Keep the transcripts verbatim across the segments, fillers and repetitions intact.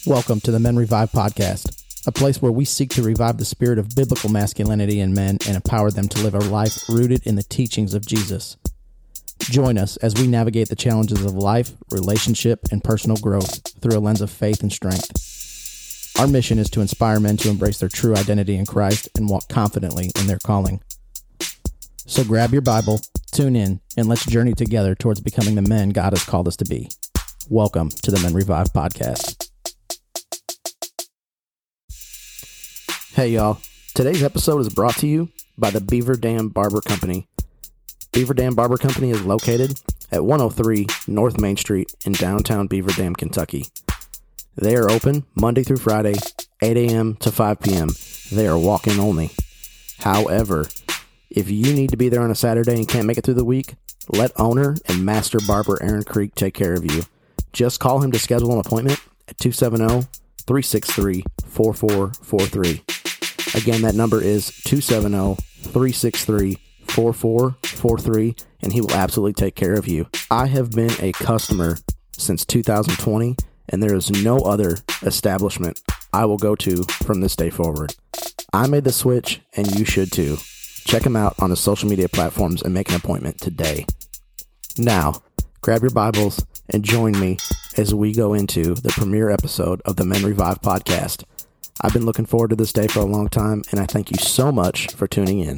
Welcome to the Men Revive Podcast, a place where we seek to revive the spirit of biblical masculinity in men and empower them to live a life rooted in the teachings of Jesus. Join us as we navigate the challenges of life, relationship, and personal growth through a lens of faith and strength. Our mission is to inspire men to embrace their true identity in Christ and walk confidently in their calling. So grab your Bible, tune in, and let's journey together towards becoming the men God has called us to be. Welcome to the Men Revive Podcast. Hey y'all, today's episode is brought to you by the Beaver Dam Barber Company. Beaver Dam Barber Company is located at one oh three North Main Street in downtown Beaver Dam, Kentucky. They are open Monday through Friday, eight a.m. to five p.m. They are walk-in only. However, if you need to be there on a Saturday and can't make it through the week, let owner and master barber Aaron Creek take care of you. Just call him to schedule an appointment at two seven zero, three six three, four four four three. Again, that number is two seven zero, three six three, four four four three, and he will absolutely take care of you. I have been a customer since two thousand twenty, and there is no other establishment I will go to from this day forward. I made the switch, and you should too. Check him out on his social media platforms and make an appointment today. Now, grab your Bibles and join me as we go into the premiere episode of the Men Revive Podcast. I've been looking forward to this day for a long time, and I thank you so much for tuning in.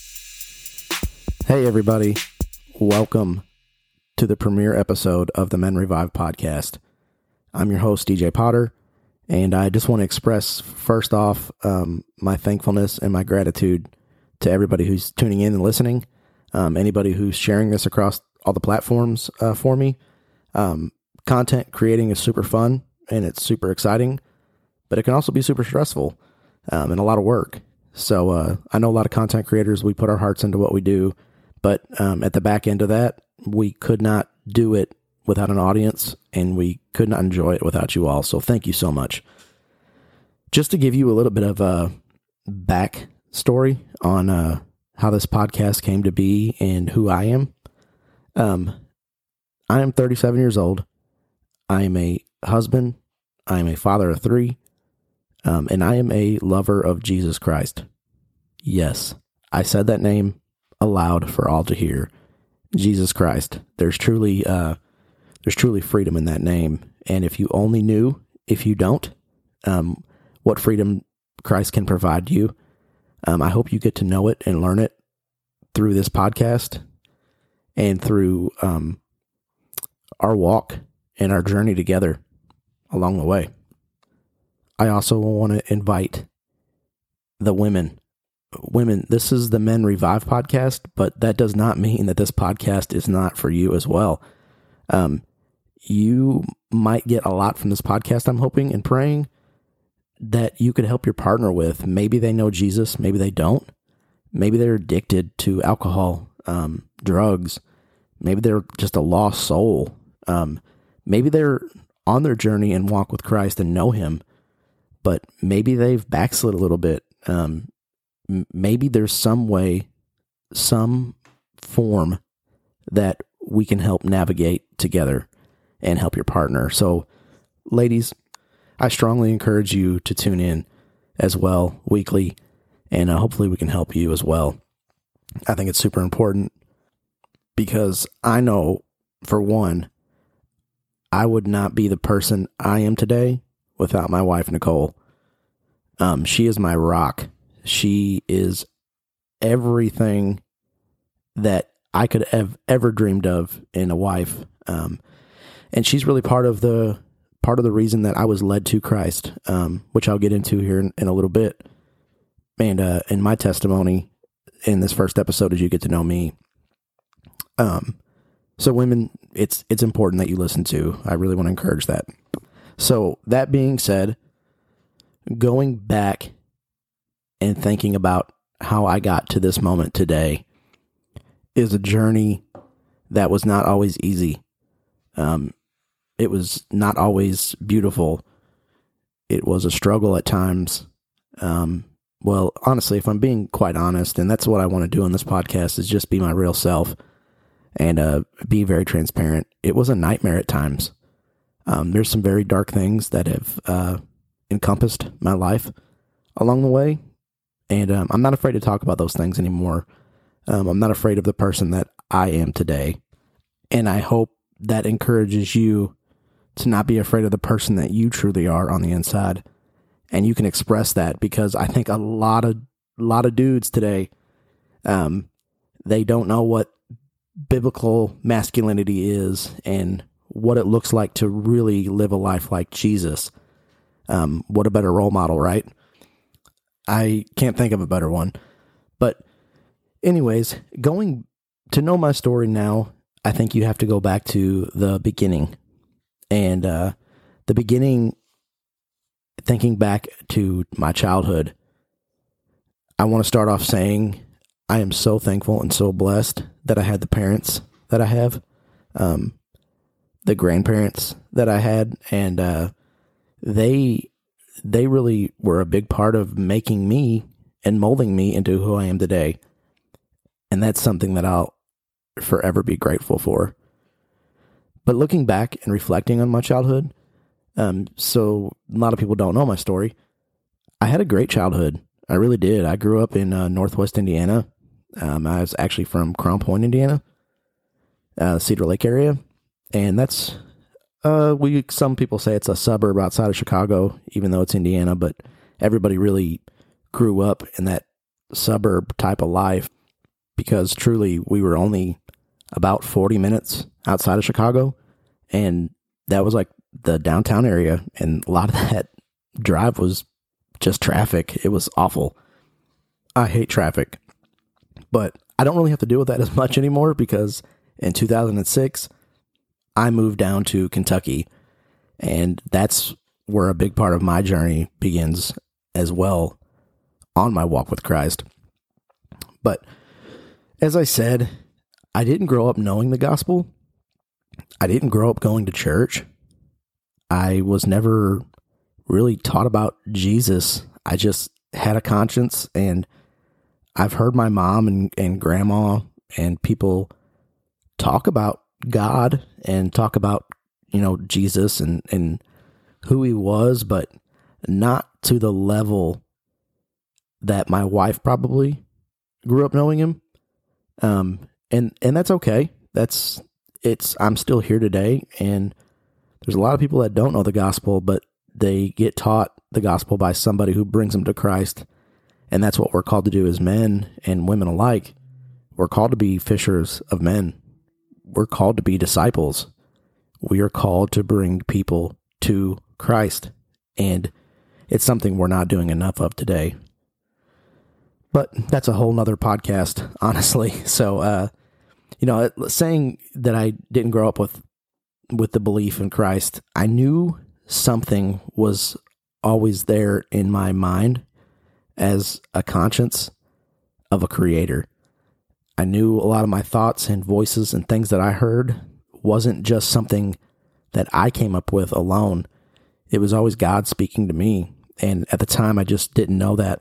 Hey everybody, welcome to the premiere episode of the Men Revive Podcast. I'm your host, D J Potter, and I just want to express first off um, my thankfulness and my gratitude to everybody who's tuning in and listening, um, anybody who's sharing this across all the platforms uh, for me. Um, content creating is super fun, and it's super exciting, but it can also be super stressful um, and a lot of work. So uh, I know a lot of content creators, we put our hearts into what we do, but um, at the back end of that, we could not do it without an audience, and we could not enjoy it without you all. So thank you so much. Just to give you a little bit of a backstory on uh, how this podcast came to be and who I am. Um, I am thirty-seven years old. I am a husband. I am a father of three. Um, and I am a lover of Jesus Christ. Yes, I said that name aloud for all to hear. Jesus Christ. There's truly, uh, there's truly freedom in that name. And if you only knew, if you don't, um, what freedom Christ can provide you, um, I hope you get to know it and learn it through this podcast and through um, our walk and our journey together along the way. I also want to invite the women. Women, this is the Men Revive Podcast, but that does not mean that this podcast is not for you as well. Um, you might get a lot from this podcast, I'm hoping and praying, that you could help your partner with. Maybe they know Jesus, maybe they don't. Maybe they're addicted to alcohol, um, drugs. Maybe they're just a lost soul. Um, maybe they're on their journey and walk with Christ and know him, but maybe they've backslid a little bit. Um, m- maybe there's some way, some form that we can help navigate together and help your partner. So ladies, I strongly encourage you to tune in as well weekly, and uh, hopefully we can help you as well. I think it's super important because I know, for one, I would not be the person I am today without my wife, Nicole. Um, she is my rock. She is everything that I could have ever dreamed of in a wife. Um, and she's really part of the part of the reason that I was led to Christ, um, which I'll get into here in, in a little bit. And uh, in my testimony in this first episode, as you get to know me. Um, so women, it's it's important that you listen to. I really want to encourage that. So that being said, going back and thinking about how I got to this moment today is a journey that was not always easy. Um, it was not always beautiful. It was a struggle at times. Um, well, honestly, if I'm being quite honest, and that's what I want to do on this podcast, is just be my real self and uh, be very transparent. It was a nightmare at times. Um, there's some very dark things that have uh, encompassed my life along the way, and um, I'm not afraid to talk about those things anymore. Um, I'm not afraid of the person that I am today, and I hope that encourages you to not be afraid of the person that you truly are on the inside, and you can express that, because I think a lot of a lot of dudes today, um, they don't know what biblical masculinity is and what it looks like to really live a life like Jesus. Um, what a better role model, right? I can't think of a better one. But anyways, going to know my story now, I think you have to go back to the beginning. And uh, the beginning, thinking back to my childhood, I want to start off saying I am so thankful and so blessed that I had the parents that I have, um, the grandparents that I had, and uh, they they really were a big part of making me and molding me into who I am today. And that's something that I'll forever be grateful for. But looking back and reflecting on my childhood, um, so a lot of people don't know my story. I had a great childhood. I really did. I grew up in uh, Northwest Indiana. Um, I was actually from Crown Point, Indiana, uh, Cedar Lake area. And that's, uh, we, some people say it's a suburb outside of Chicago, even though it's Indiana, but everybody really grew up in that suburb type of life, because truly we were only about forty minutes outside of Chicago. And that was like the downtown area. And a lot of that drive was just traffic. It was awful. I hate traffic, but I don't really have to deal with that as much anymore, because in two thousand six, I moved down to Kentucky, and that's where a big part of my journey begins as well on my walk with Christ. But as I said, I didn't grow up knowing the gospel. I didn't grow up going to church. I was never really taught about Jesus. I just had a conscience, and I've heard my mom and, and grandma and people talk about God and talk about, you know, Jesus and, and who he was, but not to the level that my wife probably grew up knowing him. Um, and, and that's okay. That's, it's, I'm still here today, and there's a lot of people that don't know the gospel, but they get taught the gospel by somebody who brings them to Christ. And that's what we're called to do as men and women alike. We're called to be fishers of men. We're called to be disciples. We are called to bring people to Christ. And it's something we're not doing enough of today. But that's a whole nother podcast, honestly. So, uh, you know, saying that I didn't grow up with, with the belief in Christ, I knew something was always there in my mind as a conscience of a creator. I knew a lot of my thoughts and voices and things that I heard wasn't just something that I came up with alone. It was always God speaking to me. And at the time, I just didn't know that.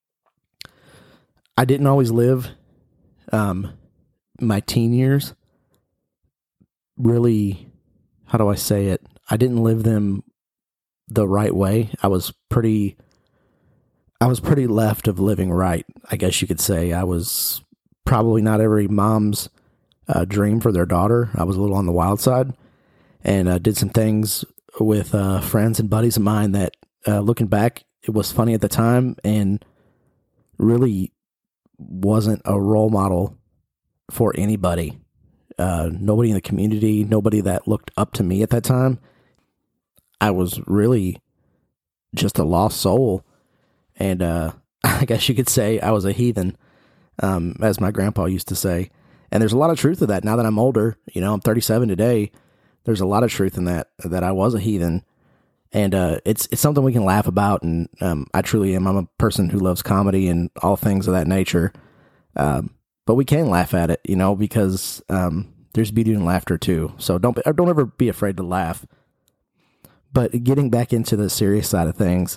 I didn't always live um, my teen years really, how do I say it? I didn't live them the right way. I was pretty, I was pretty left of living right, I guess you could say. I was probably not every mom's uh, dream for their daughter. I was a little on the wild side, and uh, did some things with uh, friends and buddies of mine that, uh, looking back, it was funny at the time and really wasn't a role model for anybody. Uh, nobody in the community, nobody that looked up to me at that time. I was really just a lost soul. And uh, I guess you could say I was a heathen, um, as my grandpa used to say. And there's a lot of truth to that now that I'm older. You know, I'm thirty-seven today. There's a lot of truth in that, that I was a heathen. And uh, it's it's something we can laugh about. And um, I truly am. I'm a person who loves comedy and all things of that nature. Um, but we can laugh at it, you know, because um, there's beauty in laughter too. So don't don't ever be afraid to laugh. But getting back into the serious side of things,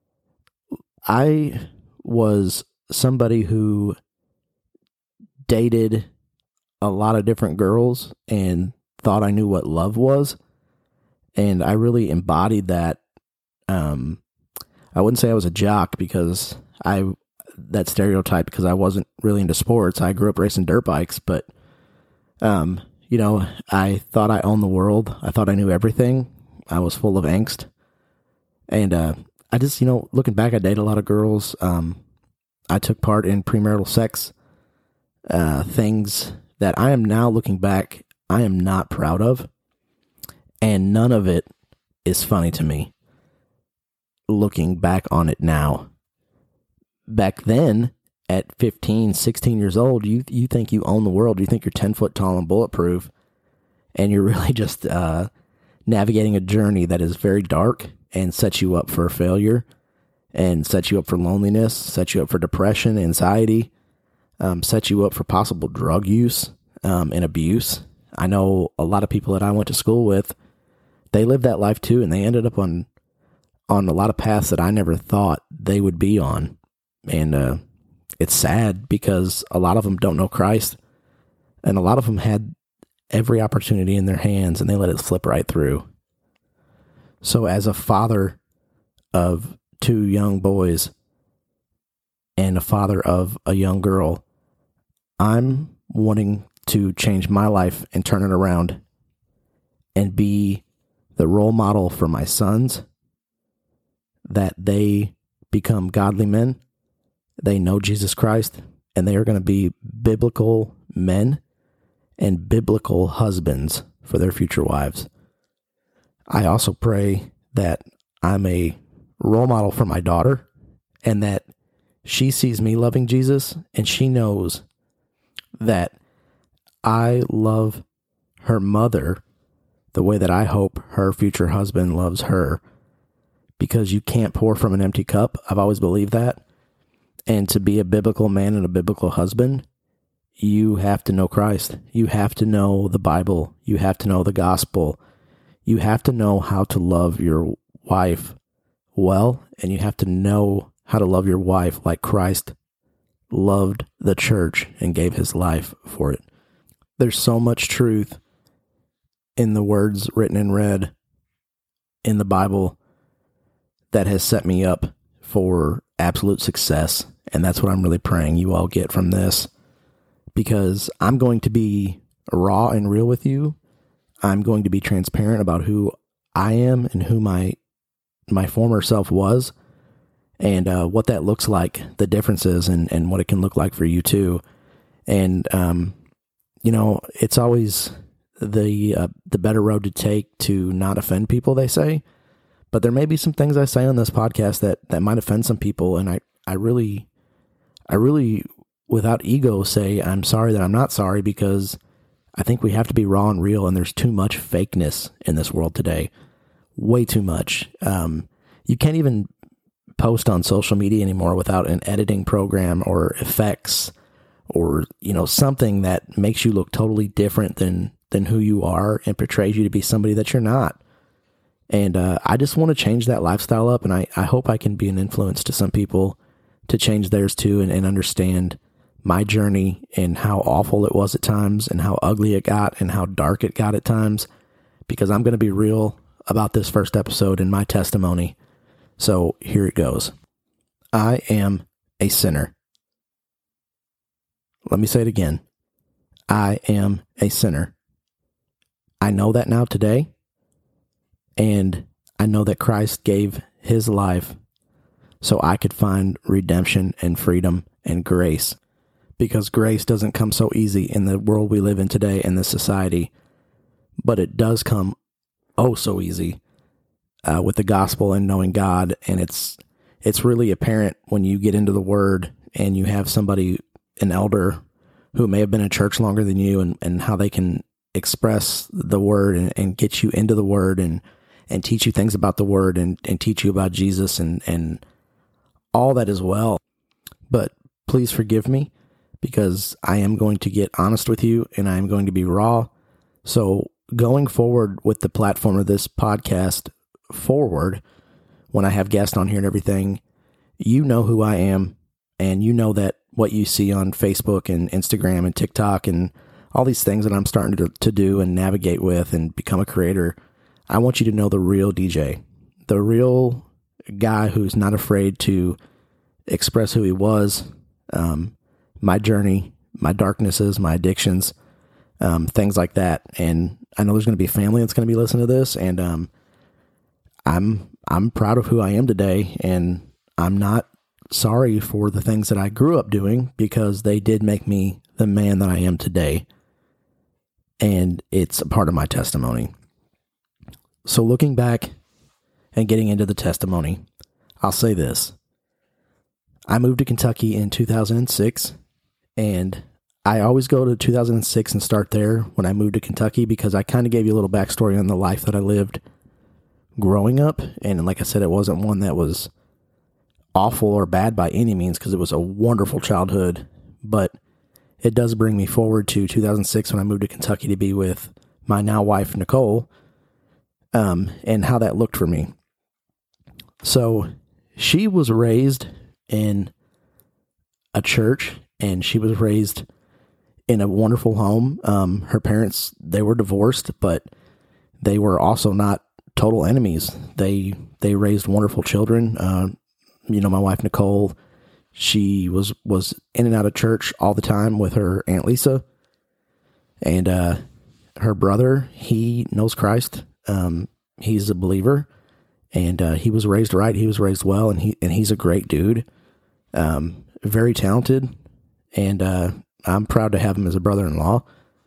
I was somebody who dated a lot of different girls and thought I knew what love was. And I really embodied that. Um, I wouldn't say I was a jock because I, that stereotype, because I wasn't really into sports. I grew up racing dirt bikes, but, um, you know, I thought I owned the world. I thought I knew everything. I was full of angst. And, uh, I just, you know, looking back, I dated a lot of girls. Um, I took part in premarital sex, uh, things that I am now looking back, I am not proud of. And none of it is funny to me, looking back on it now. Back then, at fifteen, sixteen years old, you you think you own the world. You think you're ten foot tall and bulletproof. And you're really just uh, navigating a journey that is very dark and sets you up for failure and sets you up for loneliness, sets you up for depression, anxiety, um, sets you up for possible drug use um, and abuse. I know a lot of people that I went to school with, they lived that life too, and they ended up on on a lot of paths that I never thought they would be on. And uh, it's sad because a lot of them don't know Christ, and a lot of them had every opportunity in their hands, and they let it slip right through. So as a father of two young boys and a father of a young girl, I'm wanting to change my life and turn it around and be the role model for my sons, that they become godly men, they know Jesus Christ, and they are going to be biblical men and biblical husbands for their future wives. I also pray that I'm a role model for my daughter, and that she sees me loving Jesus, and she knows that I love her mother the way that I hope her future husband loves her, because you can't pour from an empty cup. I've always believed that. And to be a biblical man and a biblical husband, you have to know Christ. You have to know the Bible. You have to know the gospel. You have to know how to love your wife well, and you have to know how to love your wife like Christ loved the church and gave his life for it. There's so much truth in the words written in red in the Bible that has set me up for absolute success. And that's what I'm really praying you all get from this, because I'm going to be raw and real with you. I'm going to be transparent about who I am and who my my former self was, and uh, what that looks like, the differences, and, and what it can look like for you too. And, um, you know, it's always the uh, the better road to take to not offend people, they say. But there may be some things I say on this podcast that, that might offend some people, and I, I really, I really, without ego, say I'm sorry that I'm not sorry, because I think we have to be raw and real, and there's too much fakeness in this world today. Way too much. Um, you can't even post on social media anymore without an editing program or effects or, you know, something that makes you look totally different than, than who you are and portrays you to be somebody that you're not. And uh, I just want to change that lifestyle up, and I, I hope I can be an influence to some people to change theirs too, and, and understand my journey and how awful it was at times and how ugly it got and how dark it got at times, because I'm going to be real about this first episode in my testimony. So here it goes. I am a sinner. Let me say it again. I am a sinner. I know that now today, and I know that Christ gave his life so I could find redemption and freedom and grace, because grace doesn't come so easy in the world we live in today, in this society, but it does come oh so easy uh, with the gospel and knowing God. And it's it's really apparent when you get into the Word and you have somebody, an elder, who may have been in church longer than you, and, and how they can express the Word and, and get you into the Word and and teach you things about the Word and, and teach you about Jesus and, and all that as well. But please forgive me, because I am going to get honest with you, and I am going to be raw. So going forward with the platform of this podcast forward, when I have guests on here and everything, you know who I am, and you know that what you see on Facebook and Instagram and TikTok and all these things that I'm starting to, to do and navigate with and become a creator, I want you to know the real D J, the real guy who's not afraid to express who he was, um, my journey, my darknesses, my addictions, um, things like that. And I know there's going to be family that's going to be listening to this, and um, I'm I'm proud of who I am today, and I'm not sorry for the things that I grew up doing, because they did make me the man that I am today, and it's a part of my testimony. So looking back and getting into the testimony, I'll say this. I moved to Kentucky in two thousand six, and I always go to two thousand six and start there when I moved to Kentucky, because I kind of gave you a little backstory on the life that I lived growing up. And like I said, it wasn't one that was awful or bad by any means, because it was a wonderful childhood, but it does bring me forward to two thousand six when I moved to Kentucky to be with my now wife, Nicole, um, and how that looked for me. So she was raised in a church, and she was raised in a wonderful home. Um, her parents, they were divorced, but they were also not total enemies. They, they raised wonderful children. Uh, you know, my wife, Nicole, she was, was in and out of church all the time with her Aunt Lisa, and, uh, her brother, he knows Christ. Um, he's a believer, and, uh, he was raised right. He was raised well, and he, and he's a great dude. Um, very talented, and, uh, I'm proud to have him as a brother-in-law,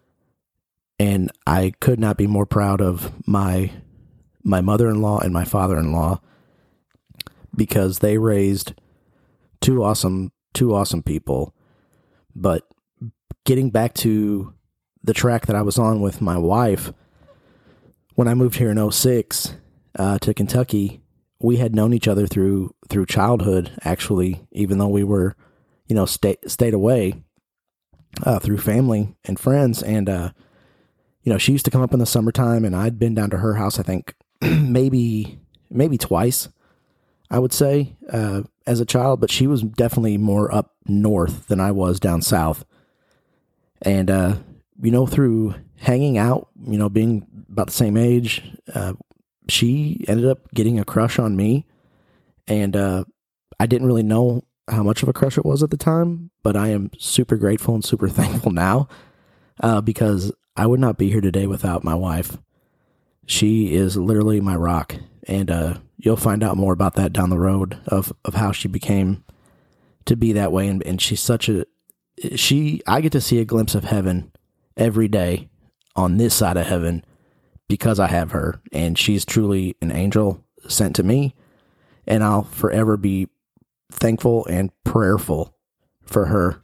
and I could not be more proud of my, my mother-in-law and my father-in-law, because they raised two awesome, two awesome people. But getting back to the track that I was on with my wife, when I moved here in oh six, uh, to Kentucky, we had known each other through, through childhood, actually, even though we were, you know, stay, stayed away, uh, through family and friends. And, uh, you know, she used to come up in the summertime, and I'd been down to her house, I think maybe, maybe twice, I would say, uh, as a child, but she was definitely more up north than I was down south. And, uh, you know, through hanging out, you know, being about the same age, uh, she ended up getting a crush on me. And, uh, I didn't really know how much of a crush it was at the time, but I am super grateful and super thankful now, uh, because I would not be here today without my wife. She is literally my rock. And, uh, you'll find out more about that down the road of, of how she became to be that way. And, and she's such a, she, I get to see a glimpse of heaven every day on this side of heaven because I have her, and she's truly an angel sent to me. And I'll forever be thankful and prayerful for her.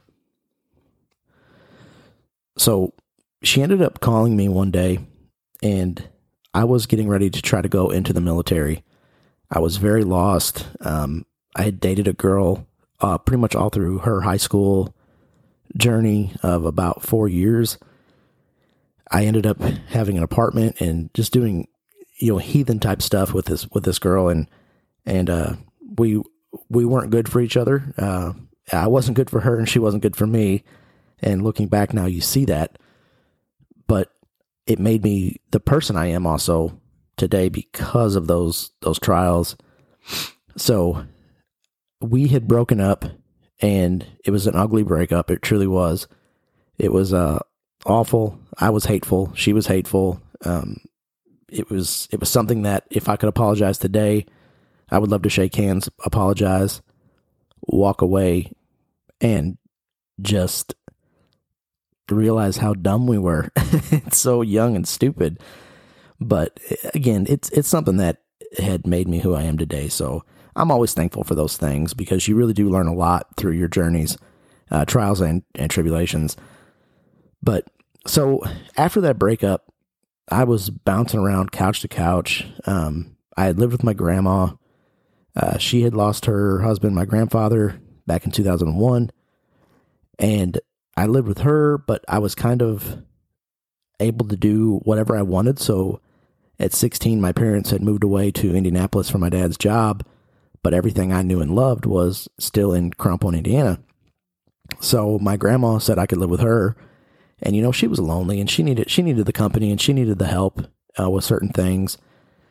So she ended up calling me one day, and I was getting ready to try to go into the military. I was very lost. Um, I had dated a girl uh, pretty much all through her high school journey of about four years. I ended up having an apartment and just doing, you know, heathen type stuff with this with this girl, and and uh, we we weren't good for each other. Uh, I wasn't good for her, and she wasn't good for me. And looking back now, you see that, but it made me the person I am also today because of those those trials. So we had broken up, and it was an ugly breakup. It truly was. It was uh, awful. I was hateful. She was hateful. Um, it was it was something that if I could apologize today, I would love to shake hands, apologize, walk away, and just realize how dumb we were. It's so young and stupid. But again, it's it's something that had made me who I am today. So I'm always thankful for those things, because you really do learn a lot through your journeys, uh, trials and, and tribulations. But so after that breakup, I was bouncing around couch to couch. Um, I had lived with my grandma. Uh, she had lost her husband, my grandfather, back in two thousand one. And I lived with her, but I was kind of able to do whatever I wanted. So at sixteen, my parents had moved away to Indianapolis for my dad's job, but everything I knew and loved was still in Crown Point, Indiana. So my grandma said I could live with her, and you know, she was lonely, and she needed she needed the company, and she needed the help uh, with certain things.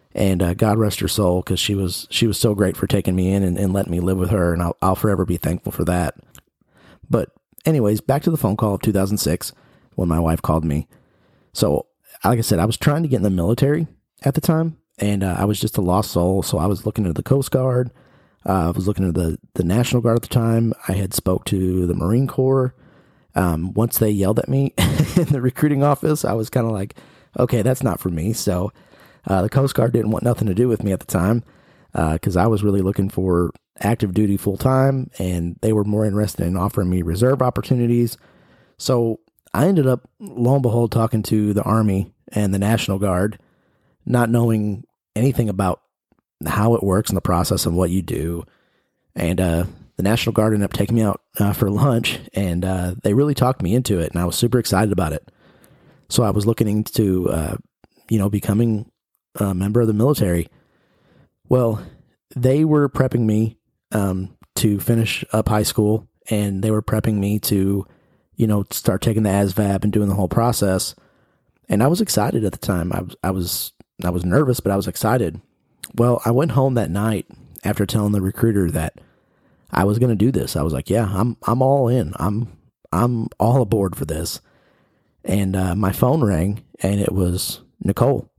And uh, God rest her soul, because she was she was so great for taking me in and, and letting me live with her, and I'll, I'll forever be thankful for that. But anyways, back to the phone call of two thousand six when my wife called me. So, like I said, I was trying to get in the military at the time, and uh, I was just a lost soul. So I was looking at the Coast Guard. Uh, I was looking at the, the National Guard at the time. I had spoke to the Marine Corps. Um, once they yelled at me in the recruiting office, I was kind of like, okay, that's not for me. So uh, the Coast Guard didn't want nothing to do with me at the time, because uh, I was really looking for active duty full time, and they were more interested in offering me reserve opportunities. So I ended up, lo and behold, talking to the Army and the National Guard, not knowing anything about how it works in the process and what you do. And uh, the National Guard ended up taking me out uh, for lunch, and uh, they really talked me into it, and I was super excited about it. So I was looking into, uh, you know, becoming a member of the military. Well, they were prepping me um, to finish up high school, and they were prepping me to, you know, start taking the A S V A B and doing the whole process. And I was excited at the time. I was, I was, I was nervous, but I was excited. Well, I went home that night after telling the recruiter that I was going to do this. I was like, yeah, I'm, I'm all in. I'm, I'm all aboard for this. And uh, my phone rang, and it was Nicole.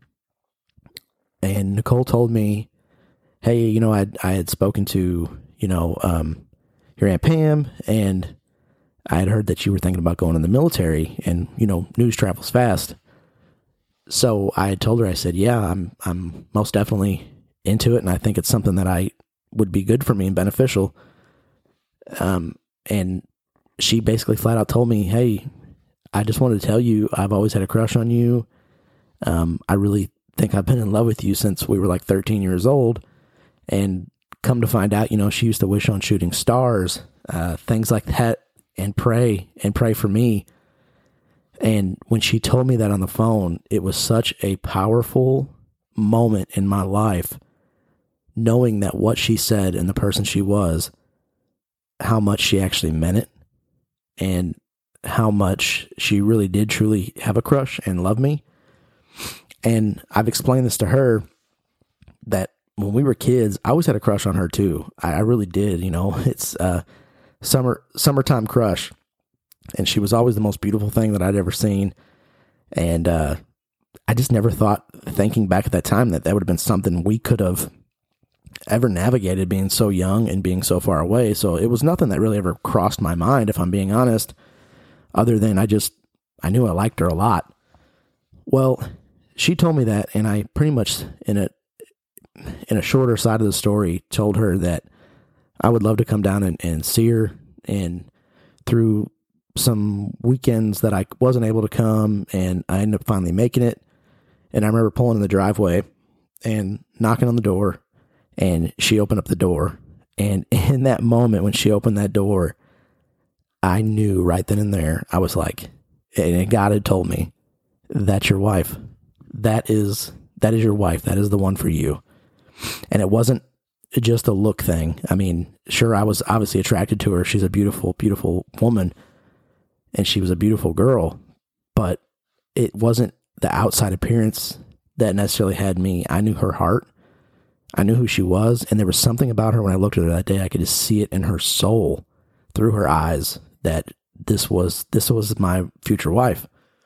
And Nicole told me, hey, you know, I I had spoken to, you know, um, your Aunt Pam, and I had heard that you were thinking about going in the military, and, you know, news travels fast. So I had told her, I said, yeah, I'm I'm most definitely into it, and I think it's something that I would be good for me and beneficial. Um, and she basically flat out told me, hey, I just wanted to tell you, I've always had a crush on you. Um, I really think I've been in love with you since we were like thirteen years old. And come to find out, you know, she used to wish on shooting stars, uh, things like that, and pray and pray for me. And when she told me that on the phone, it was such a powerful moment in my life, knowing that what she said and the person she was, how much she actually meant it, and how much she really did truly have a crush and love me. And I've explained this to her, that when we were kids, I always had a crush on her too. I, I really did. You know, it's uh summer, summertime crush. And she was always the most beautiful thing that I'd ever seen. And uh, I just never thought, thinking back at that time, that that would have been something we could have ever navigated, being so young and being so far away. So it was nothing that really ever crossed my mind, if I'm being honest, other than I just, I knew I liked her a lot. Well, she told me that, and I pretty much, in a in a shorter side of the story, told her that I would love to come down and, and see her. And through some weekends that I wasn't able to come, and I ended up finally making it. And I remember pulling in the driveway and knocking on the door, and she opened up the door. And in that moment, when she opened that door, I knew right then and there, I was like, and God had told me, that's your wife. That is, that is your wife. That is the one for you. And it wasn't just a look thing. I mean, sure, I was obviously attracted to her. She's a beautiful, beautiful woman, and she was a beautiful girl, but it wasn't the outside appearance that necessarily had me. I knew her heart. I knew who she was, and there was something about her when I looked at her that day. I could just see it in her soul, through her eyes, that this was this was my future wife.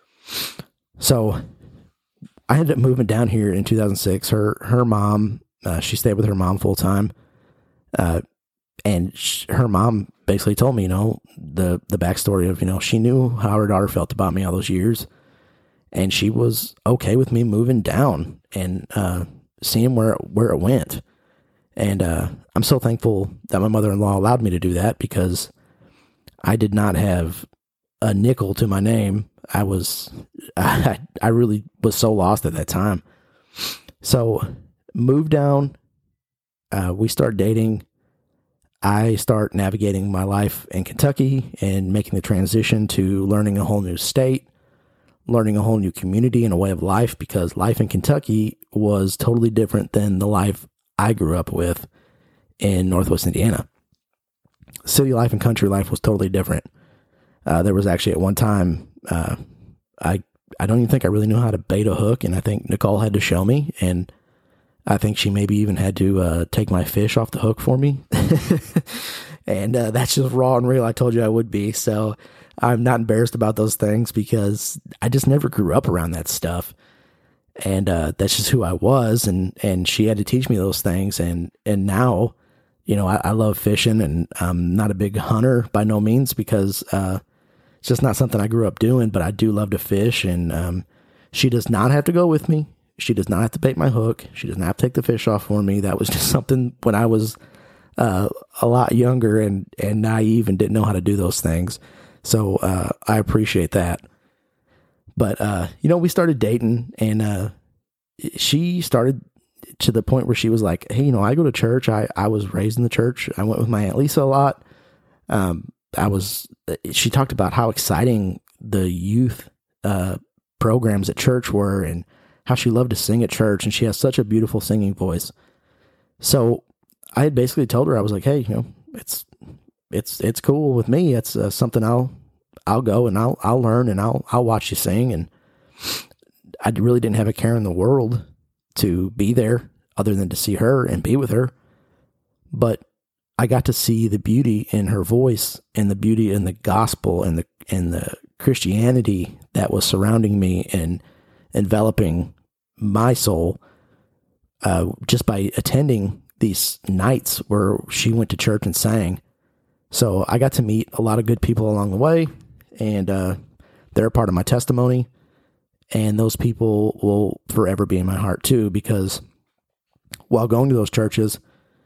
So I ended up moving down here in two thousand six. Her her mom, uh, she stayed with her mom full time, uh, and sh- her mom basically told me, you know, the the backstory of, you know, she knew how her daughter felt about me all those years, and she was okay with me moving down and uh, seeing where where it went. And uh, I'm so thankful that my mother-in-law allowed me to do that, because I did not have a nickel to my name. I was, I, I really was so lost at that time. So moved down, uh, we start dating. I start navigating my life in Kentucky and making the transition to learning a whole new state, learning a whole new community and a way of life, because life in Kentucky was totally different than the life I grew up with in Northwest Indiana. City life and country life was totally different. Uh, there was actually at one time, uh, I I don't even think I really knew how to bait a hook, and I think Nicole had to show me. And I think she maybe even had to uh, take my fish off the hook for me. And uh, that's just raw and real. I told you I would be. So I'm not embarrassed about those things because I just never grew up around that stuff. And uh, that's just who I was. And, and she had to teach me those things. And, and now, you know, I, I love fishing, and I'm not a big hunter by no means because uh, it's just not something I grew up doing, but I do love to fish. And um, she does not have to go with me. She does not have to bait my hook. She does not have to take the fish off for me. That was just something when I was uh, a lot younger and, and naive and didn't know how to do those things. So uh, I appreciate that. But, uh, you know, we started dating, and uh, she started to the point where she was like, hey, you know, I go to church. I, I was raised in the church. I went with my Aunt Lisa a lot. Um, I was, she talked about how exciting the youth uh, programs at church were and how she loved to sing at church. And she has such a beautiful singing voice. So I had basically told her, I was like, hey, you know, it's, it's, it's cool with me. It's uh, something I'll, I'll go and I'll, I'll learn and I'll, I'll watch you sing. And I really didn't have a care in the world to be there other than to see her and be with her. But I got to see the beauty in her voice and the beauty in the gospel and the, and the Christianity that was surrounding me and enveloping my soul, uh, just by attending these nights where she went to church and sang. So I got to meet a lot of good people along the way, and uh, they're a part of my testimony. And those people will forever be in my heart too, because while going to those churches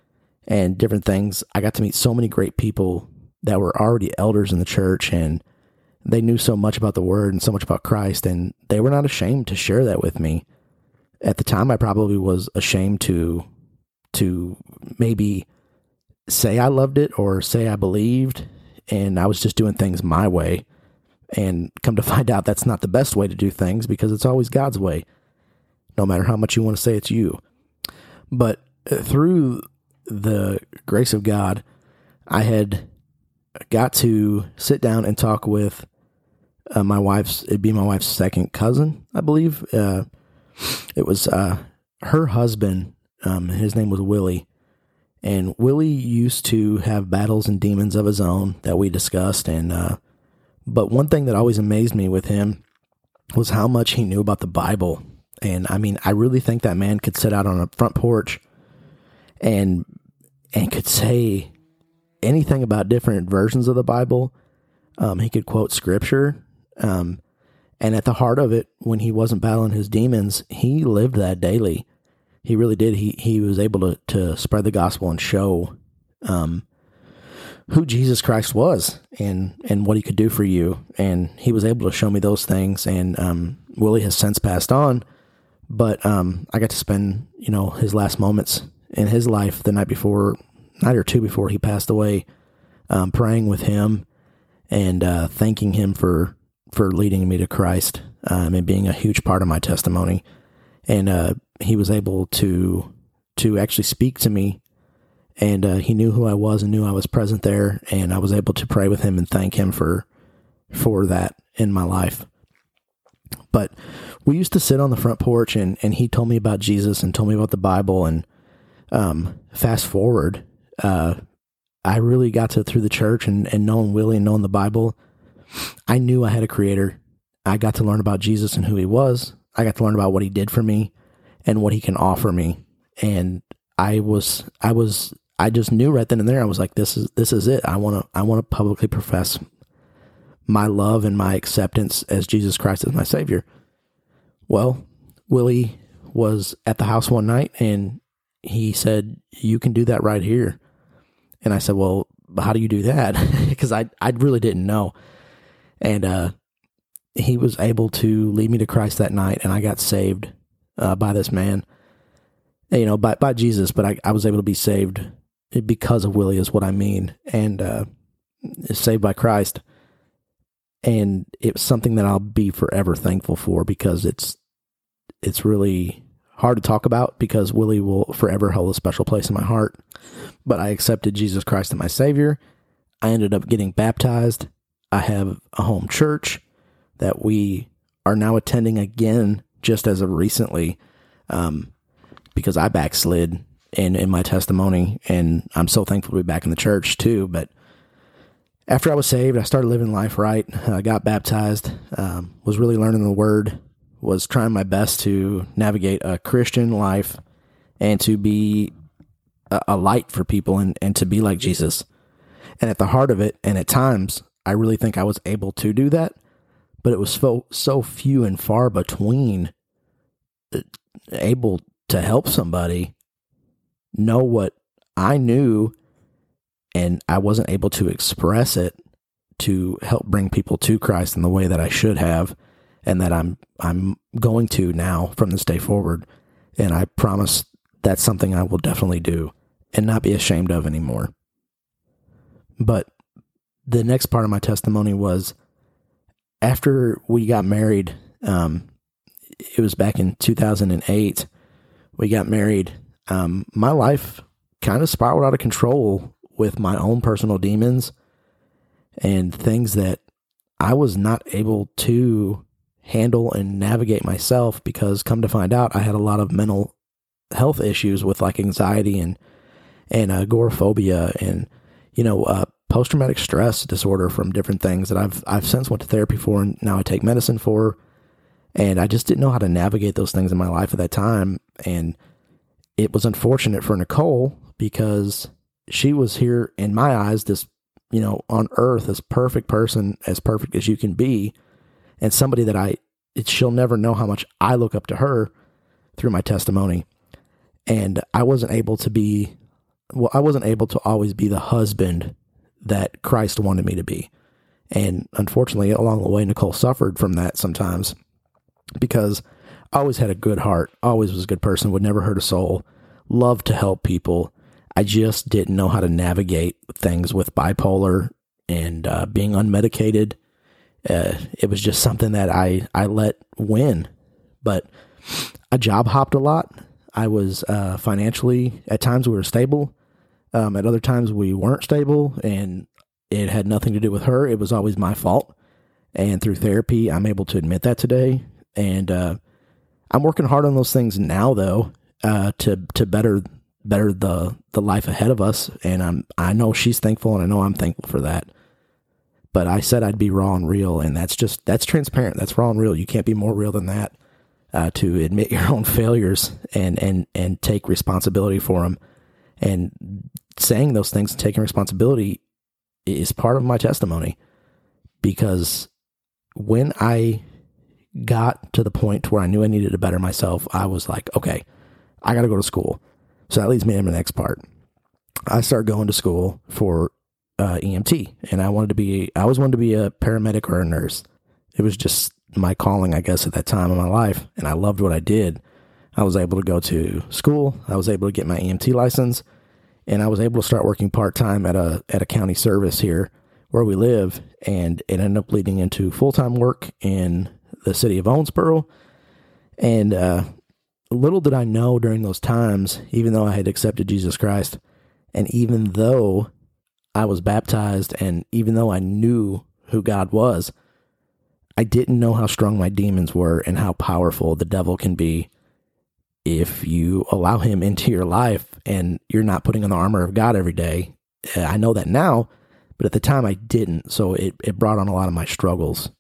and different things, I got to meet so many great people that were already elders in the church, and they knew so much about the word and so much about Christ, and they were not ashamed to share that with me. At the time, I probably was ashamed to, to maybe say I loved it or say I believed, and I was just doing things my way. And come to find out that's not the best way to do things, because it's always God's way, no matter how much you want to say it's you. But through the grace of God, I had got to sit down and talk with uh, my wife's, it'd be my wife's second cousin, I believe. Uh, it was uh, her husband. Um, his name was Willie. And Willie used to have battles and demons of his own that we discussed. And, uh, but one thing that always amazed me with him was how much he knew about the Bible. And I mean, I really think that man could sit out on a front porch and, and could say anything about different versions of the Bible. Um, he could quote scripture. Um, and at the heart of it, when he wasn't battling his demons, he lived that daily. He really did. He, he was able to, to spread the gospel and show, um, who Jesus Christ was and, and what he could do for you. And he was able to show me those things. And, um, Willie has since passed on, but, um, I got to spend, you know, his last moments in his life the night before, night or two before he passed away, um, praying with him and, uh, thanking him for, for leading me to Christ, um, and being a huge part of my testimony. And, uh, he was able to, to actually speak to me. And uh, he knew who I was and knew I was present there, and I was able to pray with him and thank him for for that in my life. But we used to sit on the front porch, and, and he told me about Jesus and told me about the Bible. And um, fast forward, uh, I really got to, through the church and, and knowing Willie and knowing the Bible, I knew I had a creator. I got to learn about Jesus and who he was. I got to learn about what he did for me and what he can offer me. And I was, I was, I just knew right then and there, I was like, this is, this is it. I want to, I want to publicly profess my love and my acceptance as Jesus Christ as my Savior. Well, Willie was at the house one night and he said, you can do that right here. And I said, well, how do you do that? Because I, I really didn't know. And, uh, he was able to lead me to Christ that night, and I got saved, uh, by this man, you know, by, by Jesus, but I, I was able to be saved because of Willie is what I mean. And, uh, saved by Christ. And it was something that I'll be forever thankful for, because it's, it's really hard to talk about, because Willie will forever hold a special place in my heart. But I accepted Jesus Christ as my Savior. I ended up getting baptized. I have a home church that we are now attending again, just as of recently, um, because I backslid in, in my testimony, and I'm so thankful to be back in the church too. But after I was saved, I started living life right. I got baptized, um, was really learning the Word, was trying my best to navigate a Christian life and to be a, a light for people and, and to be like Jesus. And at the heart of it, and at times, I really think I was able to do that, but it was so, so few and far between able to help somebody know what I knew, and I wasn't able to express it to help bring people to Christ in the way that I should have, and that I'm I'm going to now from this day forward. And I promise that's something I will definitely do and not be ashamed of anymore. But the next part of my testimony was after we got married, um, it was back in two thousand eight, we got married. Um, my life kind of spiraled out of control with my own personal demons and things that I was not able to handle and navigate myself, because come to find out, I had a lot of mental health issues with like anxiety and, and agoraphobia and, you know, uh, post-traumatic stress disorder from different things that I've, I've since went to therapy for, and now I take medicine for. And I just didn't know how to navigate those things in my life at that time. And it was unfortunate for Nicole, because she was here in my eyes, this, you know, on earth, this perfect person, as perfect as you can be. And somebody that I, it, she'll never know how much I look up to her through my testimony. And I wasn't able to be, well, I wasn't able to always be the husband that Christ wanted me to be. And unfortunately, along the way, Nicole suffered from that sometimes, because I always had a good heart, always was a good person, would never hurt a soul, loved to help people. I just didn't know how to navigate things with bipolar and uh, being unmedicated. Uh, it was just something that I, I let win. But I job hopped a lot. I was uh, financially, at times we were stable. Um, at other times we weren't stable, and it had nothing to do with her. It was always my fault. And through therapy, I'm able to admit that today. And uh, I'm working hard on those things now, though, uh, to to better better the the life ahead of us. And I'm I know she's thankful, and I know I'm thankful for that. But I said I'd be raw and real, and that's just that's transparent. That's raw and real. You can't be more real than that. Uh, to admit your own failures and and and take responsibility for them, and saying those things and taking responsibility is part of my testimony. Because when I got to the point where I knew I needed to better myself, I was like, okay, I got to go to school. So that leads me to the next part. I started going to school for uh, E M T, and I wanted to be, I always wanted to be a paramedic or a nurse. It was just my calling, I guess, at that time in my life, and I loved what I did. I was able to go to school. I was able to get my E M T license, and I was able to start working part-time at a at a county service here where we live, and it ended up leading into full-time work in the city of Owensboro. And uh, little did I know during those times, even though I had accepted Jesus Christ, and even though I was baptized, and even though I knew who God was, I didn't know how strong my demons were and how powerful the devil can be if you allow him into your life and you're not putting on the armor of God every day. I know that now, but at the time I didn't, so it, it brought on a lot of my struggles.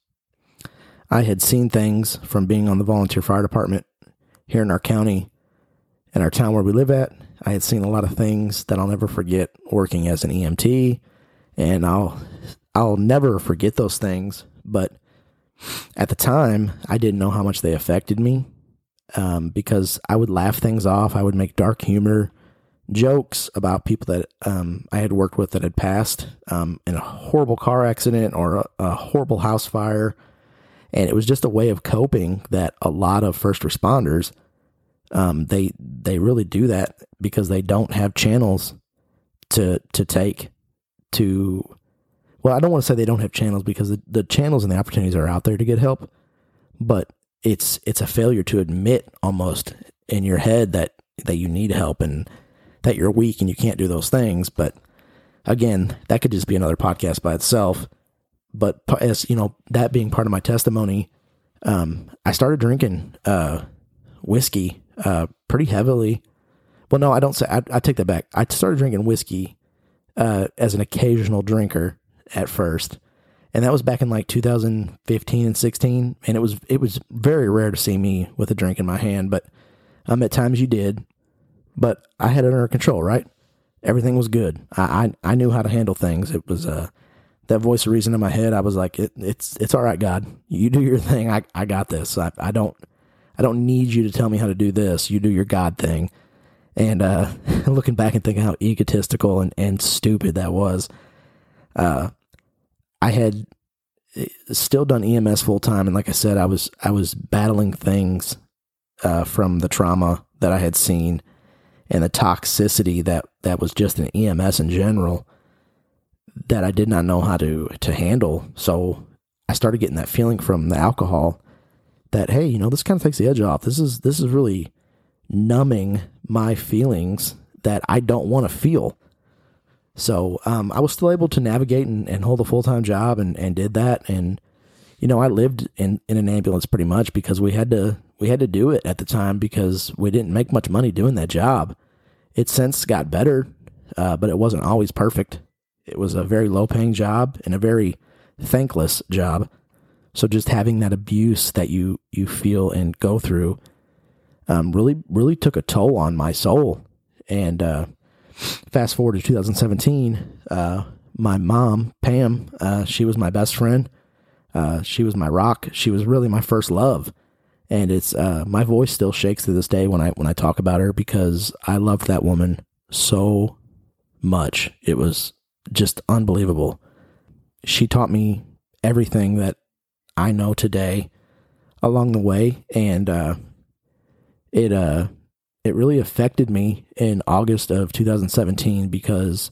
I had seen things from being on the volunteer fire department here in our county, in our town where we live at. I had seen a lot of things that I'll never forget working as an E M T, and I'll I'll never forget those things. But at the time, I didn't know how much they affected me, um, because I would laugh things off. I would make dark humor jokes about people that um, I had worked with that had passed um, in a horrible car accident or a, a horrible house fire. And it was just a way of coping that a lot of first responders, um, they they really do that because they don't have channels to to take to, well, I don't want to say they don't have channels, because the, the channels and the opportunities are out there to get help, but it's it's a failure to admit almost in your head that, that you need help and that you're weak and you can't do those things. But again, that could just be another podcast by itself. But as you know, that being part of my testimony, um, I started drinking uh, whiskey uh, pretty heavily. Well, no, I don't say, I, I take that back. I started drinking whiskey uh, as an occasional drinker at first. And that was back in like two thousand fifteen and sixteen. And it was, it was very rare to see me with a drink in my hand, but um, at times you did. But I had it under control, right? Everything was good. I, I, I knew how to handle things. It was uh, that voice of reason in my head. I was like, it, it's it's all right, God. You do your thing. I, I got this. I, I don't I don't need you to tell me how to do this. You do your God thing. And uh, looking back and thinking how egotistical and, and stupid that was, uh, I had still done E M S full time, and like I said, I was I was battling things uh, from the trauma that I had seen and the toxicity that, that was just in E M S in general that I did not know how to to handle. So I started getting that feeling from the alcohol that, hey, you know, this kind of takes the edge off. This is this is really numbing my feelings that I don't want to feel. So um, I was still able to navigate and, and hold a full-time job and, and did that. And, you know, I lived in, in an ambulance pretty much because we had to we had to do it at the time because we didn't make much money doing that job. It since got better, uh, but it wasn't always perfect. It was a very low-paying job and a very thankless job. So just having that abuse that you, you feel and go through um, really, really took a toll on my soul. And uh, fast forward to two thousand seventeen, uh, my mom, Pam, uh, she was my best friend. Uh, she was my rock. She was really my first love. And it's uh, my voice still shakes to this day when I when I talk about her because I loved that woman so much. It was just unbelievable. She taught me everything that I know today along the way, and uh, it uh, it really affected me in August of two thousand seventeen because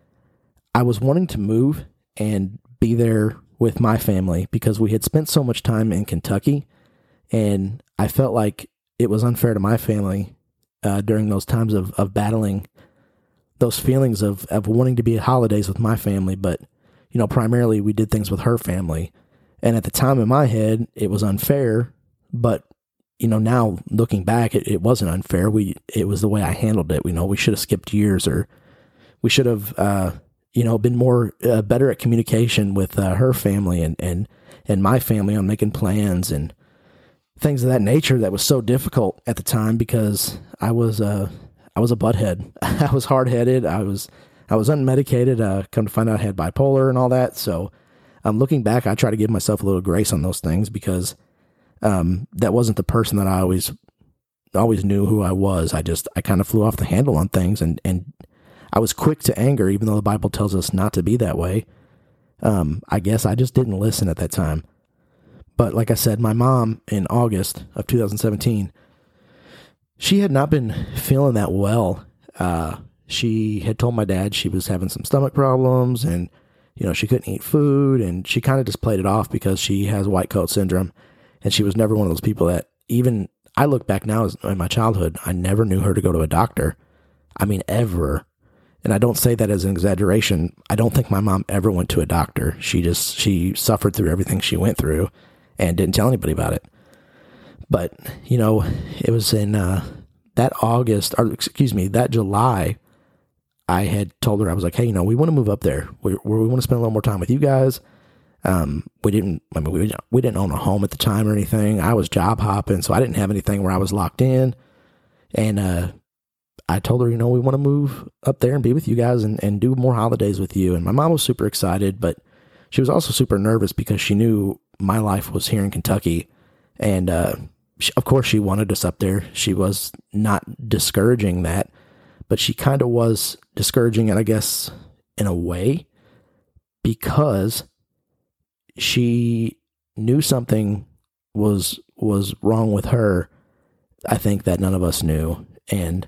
I was wanting to move and be there with my family because we had spent so much time in Kentucky. And I felt like it was unfair to my family uh, during those times of, of battling those feelings of, of wanting to be at holidays with my family. But, you know, primarily we did things with her family. And at the time in my head, it was unfair. But, you know, now looking back, it, it wasn't unfair. We It was the way I handled it. You know, we should have skipped years, or we should have, uh, you know, been more uh, better at communication with uh, her family and, and, and my family on making plans and things of that nature that was so difficult at the time because I was uh I was a butthead. I was hard-headed. I was I was unmedicated. Uh, come to find out I had bipolar and all that. So um, looking back, I try to give myself a little grace on those things because um, that wasn't the person that I always always knew who I was. I just I kind of flew off the handle on things, and and I was quick to anger, even though the Bible tells us not to be that way. Um, I guess I just didn't listen at that time. But like I said, my mom in August of two thousand seventeen, she had not been feeling that well. Uh, she had told my dad she was having some stomach problems and, you know, she couldn't eat food, and she kind of just played it off because she has white coat syndrome. And she was never one of those people that, even I look back now as, in my childhood, I never knew her to go to a doctor. I mean, ever. And I don't say that as an exaggeration. I don't think my mom ever went to a doctor. She just, she suffered through everything she went through and didn't tell anybody about it. But, you know, it was in uh, that August, or excuse me, that July, I had told her, I was like, hey, you know, we want to move up there. We, we want to spend a little more time with you guys. Um, we didn't, I mean, we, we didn't own a home at the time or anything. I was job hopping, so I didn't have anything where I was locked in. And uh, I told her, you know, we want to move up there and be with you guys and, and do more holidays with you. And my mom was super excited, but she was also super nervous because she knew my life was here in Kentucky. And, uh, she, of course she wanted us up there. She was not discouraging that, but she kind of was discouraging it, I guess, in a way, because she knew something was, was wrong with her. I think that none of us knew. And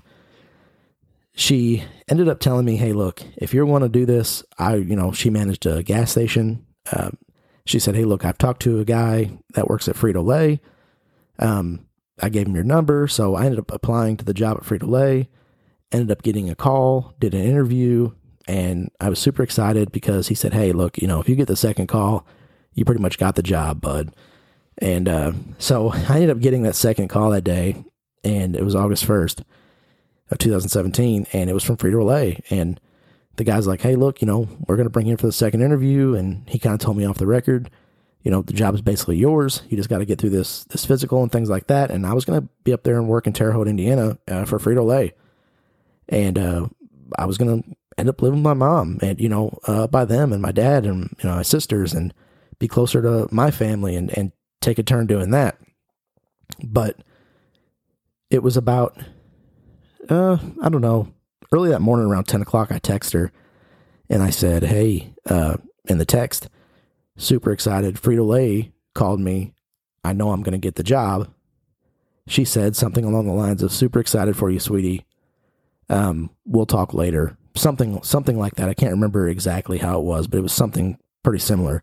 she ended up telling me, hey, look, if you want to do this, I, you know, she managed a gas station. Um, she said, hey, look, I've talked to a guy that works at Frito-Lay. Um, I gave him your number. So I ended up applying to the job at Frito-Lay, ended up getting a call, did an interview, and I was super excited because he said, hey, look, you know, if you get the second call, you pretty much got the job, bud. And, uh, so I ended up getting that second call that day. and it was August first of two thousand seventeen, and it was from Frito-Lay. And the guy's like, hey, look, you know, we're going to bring you in for the second interview. And he kind of told me off the record, you know, the job is basically yours. You just got to get through this, this physical and things like that. And I was going to be up there and work in Terre Haute, Indiana, uh, for Frito-Lay. And, uh, I was going to end up living with my mom and, you know, uh, by them and my dad and, you know, my sisters, and be closer to my family and, and take a turn doing that. But it was about, uh, I don't know, early that morning around ten o'clock, I texted her and I said, hey, uh, in the text, super excited. Frito-Lay called me. I know I'm going to get the job. She said something along the lines of, super excited for you, sweetie. Um, we'll talk later. Something, something like that. I can't remember exactly how it was, but it was something pretty similar.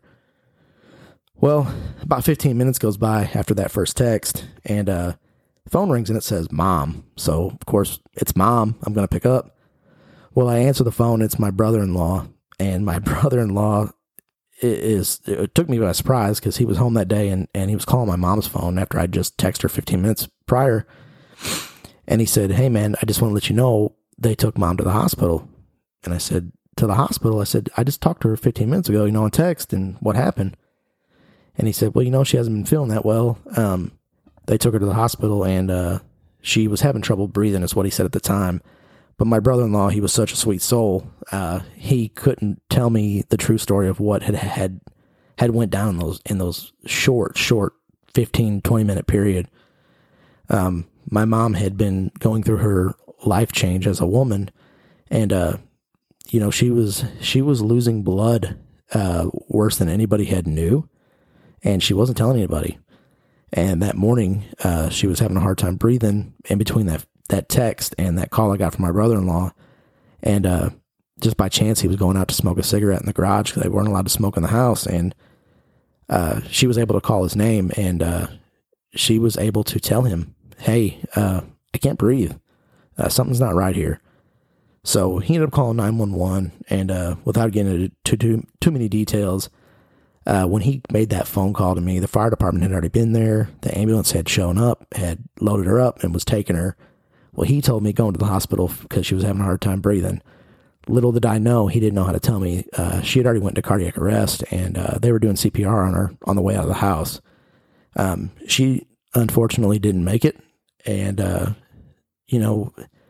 Well, about fifteen minutes goes by after that first text, and, uh, phone rings and it says mom. So of course it's mom. I'm going to pick up. Well, I answer the phone. It's my brother-in-law, and my brother-in-law is, it took me by surprise because he was home that day, and, and he was calling my mom's phone after I just texted her fifteen minutes prior. And he said, hey man, I just want to let you know they took mom to the hospital. And I said, to the hospital? I said, I just talked to her fifteen minutes ago, you know, on text, and what happened? And he said, well, you know, she hasn't been feeling that well. Um, they took her to the hospital, and, uh, she was having trouble breathing, is what he said at the time. But my brother-in-law, he was such a sweet soul. Uh, he couldn't tell me the true story of what had, had, had went down in those, in those short, short fifteen, twenty minute period. Um, my mom had been going through her life change as a woman, and, uh, you know, she was, she was losing blood, uh, worse than anybody had knew, and she wasn't telling anybody. And that morning, uh, she was having a hard time breathing in between that, that text and that call I got from my brother-in-law. And, uh, just by chance, he was going out to smoke a cigarette in the garage because they weren't allowed to smoke in the house. And, uh, she was able to call his name, and, uh, she was able to tell him, hey, uh, I can't breathe. Uh, something's not right here. So he ended up calling nine one one, and, uh, without getting into too, too, too many details, Uh, when he made that phone call to me, the fire department had already been there. The ambulance had shown up, had loaded her up, and was taking her. Well, he told me going to the hospital because she was having a hard time breathing. Little did I know, he didn't know how to tell me. Uh, she had already went into cardiac arrest, and uh, they were doing C P R on her on the way out of the house. Um, she unfortunately didn't make it, and uh, you know,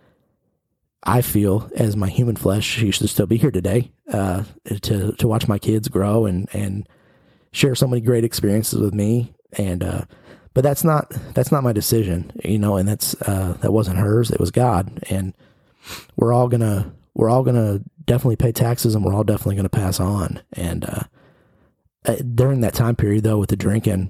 I feel as my human flesh, she should still be here today uh, to to watch my kids grow and and. share so many great experiences with me. And, uh, but that's not, that's not my decision, you know, and that's, uh, that wasn't hers. It was God. And we're all gonna, we're all gonna definitely pay taxes, and we're all definitely going to pass on. And, uh, during that time period though, with the drinking,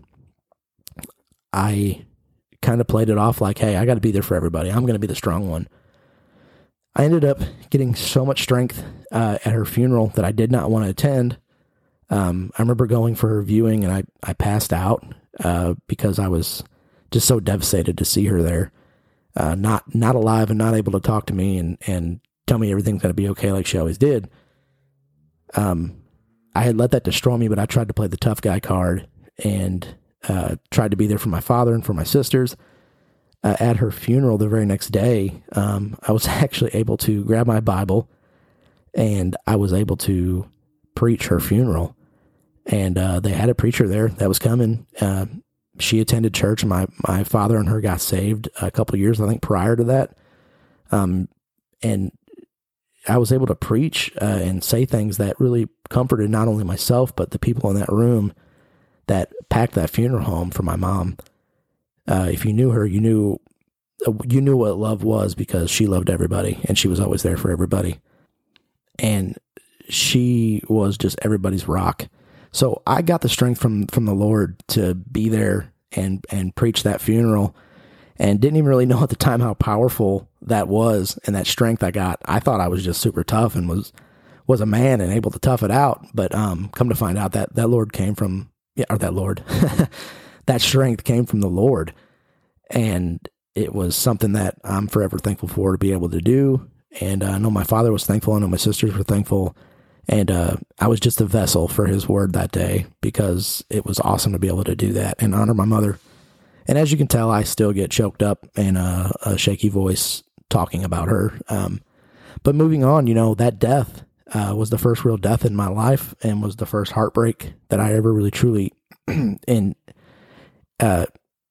I kind of played it off like, hey, I got to be there for everybody. I'm going to be the strong one. I ended up getting so much strength, uh, at her funeral that I did not want to attend. Um, I remember going for her viewing, and I, I passed out, uh, because I was just so devastated to see her there, uh, not, not alive and not able to talk to me and, and tell me everything's going to be okay like she always did. Um, I had let that destroy me, but I tried to play the tough guy card and, uh, tried to be there for my father and for my sisters. Uh, at her funeral the very next day, um, I was actually able to grab my Bible, and I was able to preach her funeral. And uh, they had a preacher there that was coming. Uh, she attended church, and my, my father and her got saved a couple of years, I think, prior to that. Um, and I was able to preach uh, and say things that really comforted not only myself, but the people in that room that packed that funeral home for my mom. Uh, if you knew her, you knew you knew what love was, because she loved everybody, and she was always there for everybody. And she was just everybody's rock. So I got the strength from, from the Lord to be there and, and preach that funeral, and didn't even really know at the time how powerful that was, and that strength I got. I thought I was just super tough and was, was a man and able to tough it out. But, um, come to find out that that Lord came from, yeah, or that Lord, that strength came from the Lord. And it was something that I'm forever thankful for to be able to do. And uh, I know my father was thankful. I know my sisters were thankful. And uh, I was just a vessel for his word that day, because it was awesome to be able to do that and honor my mother And as you can tell, I still get choked up and a, a shaky voice talking about her. Um, but moving on, you know, that death uh, was the first real death in my life and was the first heartbreak that I ever really truly in, uh,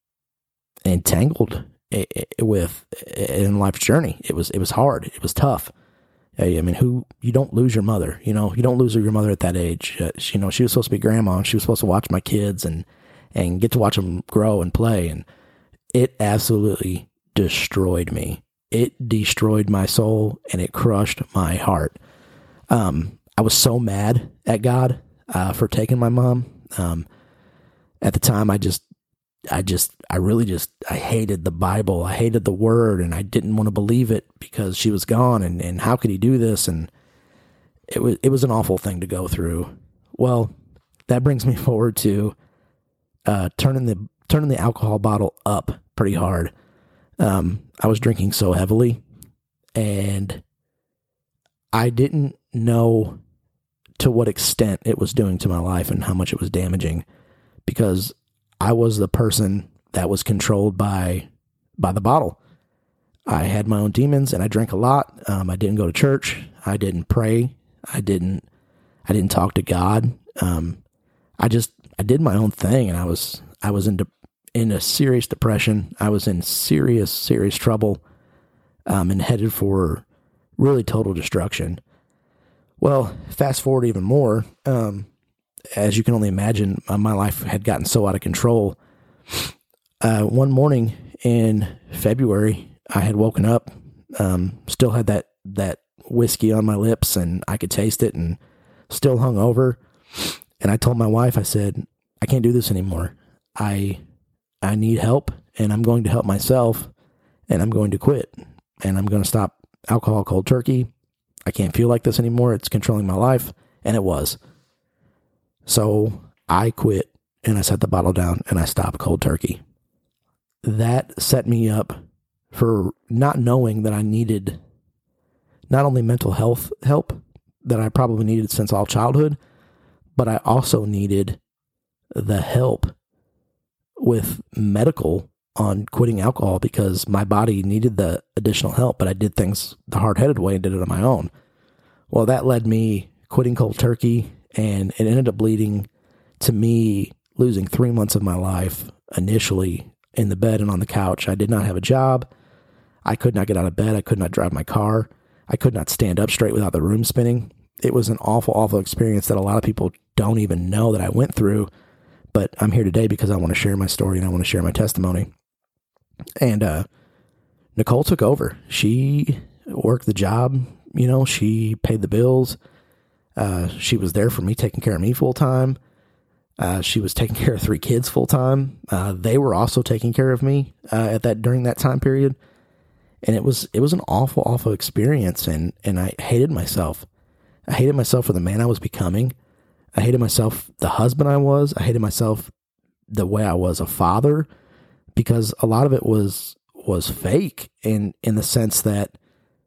entangled with in life's journey. It was, it was hard. It was tough. I mean, who, you don't lose your mother, you know, you don't lose your mother at that age. Uh, she, you know, she was supposed to be grandma and she was supposed to watch my kids and, and get to watch them grow and play. And it absolutely destroyed me. It destroyed my soul and it crushed my heart. Um, I was so mad at God, uh, for taking my mom. Um, at the time I just, I just, I really just, I hated the Bible. I hated the word and I didn't want to believe it because she was gone and, and how could he do this? And it was, it was an awful thing to go through. Well, that brings me forward to, uh, turning the, turning the alcohol bottle up pretty hard. Um, I was drinking so heavily and I didn't know to what extent it was doing to my life and how much it was damaging because I was the person that was controlled by, by the bottle. I had my own demons and I drank a lot. Um, I didn't go to church. I didn't pray. I didn't, I didn't talk to God. Um, I just, I did my own thing and I was, I was in, de- in a serious depression. I was in serious, serious trouble, um, and headed for really total destruction. Well, fast forward even more, um, as you can only imagine, my life had gotten so out of control. Uh, one morning in February, I had woken up, um, still had that, that whiskey on my lips and I could taste it and still hung over. And I told my wife, I said, I can't do this anymore. I, I need help and I'm going to help myself and I'm going to quit and I'm going to stop alcohol cold turkey. I can't feel like this anymore. It's controlling my life. And it was. So I quit and I set the bottle down and I stopped cold turkey. That set me up for not knowing that I needed not only mental health help that I probably needed since all childhood, but I also needed the help with medical on quitting alcohol because my body needed the additional help, but I did things the hard-headed way and did it on my own. Well, that led me quitting cold turkey. And it ended up leading to me losing three months of my life initially in the bed and on the couch. I did not have a job. I could not get out of bed. I could not drive my car. I could not stand up straight without the room spinning. It was an awful, awful experience that a lot of people don't even know that I went through. But I'm here today because I want to share my story and I want to share my testimony. And uh, Nicole took over. She worked the job. You know, she paid the bills. Uh, she was there for me, taking care of me full time. Uh, she was taking care of three kids full time. Uh, they were also taking care of me, uh, at that, during that time period. And it was, it was an awful, awful experience. And, and I hated myself. I hated myself for the man I was becoming. I hated myself, the husband I was. I hated myself the way I was a father because a lot of it was, was fake in, in the sense that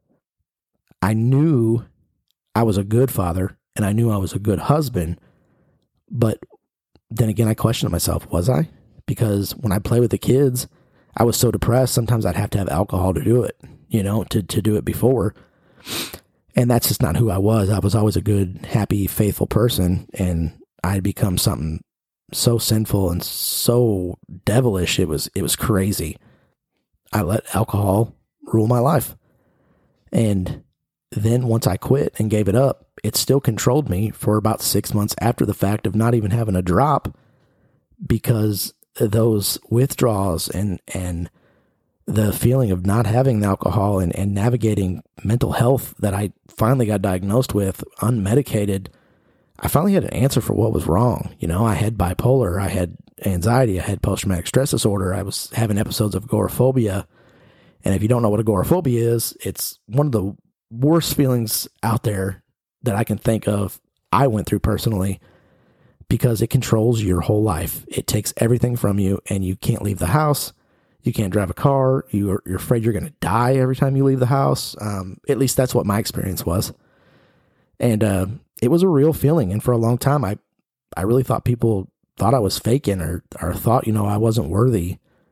I knew I was a good father and I knew I was a good husband, but then again, I questioned myself, was I? Because when I play with the kids, I was so depressed, sometimes I'd have to have alcohol to do it, you know, to, to do it before. And that's just not who I was. I was always a good, happy, faithful person, and I'd become something so sinful and so devilish. It was, it was crazy. I let alcohol rule my life. And then once I quit and gave it up, it still controlled me for about six months after the fact of not even having a drop because those withdrawals and, and the feeling of not having the alcohol and, and navigating mental health that I finally got diagnosed with unmedicated, I finally had an answer for what was wrong. You know, I had bipolar, I had anxiety, I had post-traumatic stress disorder, I was having episodes of agoraphobia. And if you don't know what agoraphobia is, it's one of the worst feelings out there that I can think of. I went through personally because it controls your whole life. It takes everything from you and you can't leave the house. You can't drive a car. You're, you're afraid you're going to die every time you leave the house. Um, at least that's what my experience was. And uh, it was a real feeling. And for a long time, I, I really thought people thought I was faking or, or thought, you know, I wasn't worthy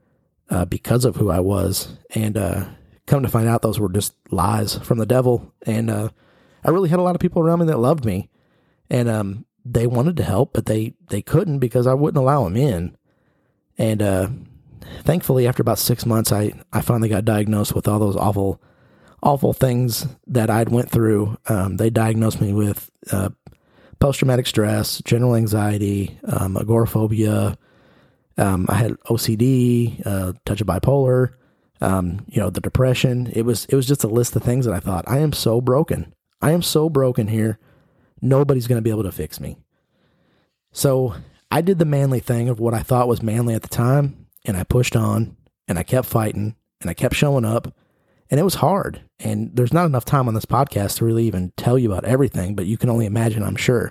uh, because of who I was. And uh, come to find out, those were just lies from the devil. And uh, I really had a lot of people around me that loved me. And um, they wanted to help, but they, they couldn't because I wouldn't allow them in. And uh, thankfully, after about six months, I, I finally got diagnosed with all those awful, awful things that I'd went through. Um, they diagnosed me with uh, post-traumatic stress, general anxiety, um, agoraphobia. Um, I had O C D, uh, touch of bipolar, um, you know, the depression. It was, it was just a list of things that I thought, I am so broken. I am so broken here. Nobody's going to be able to fix me. So I did the manly thing of what I thought was manly at the time, and I pushed on, and I kept fighting, and I kept showing up, and it was hard. And there's not enough time on this podcast to really even tell you about everything, but you can only imagine, I'm sure.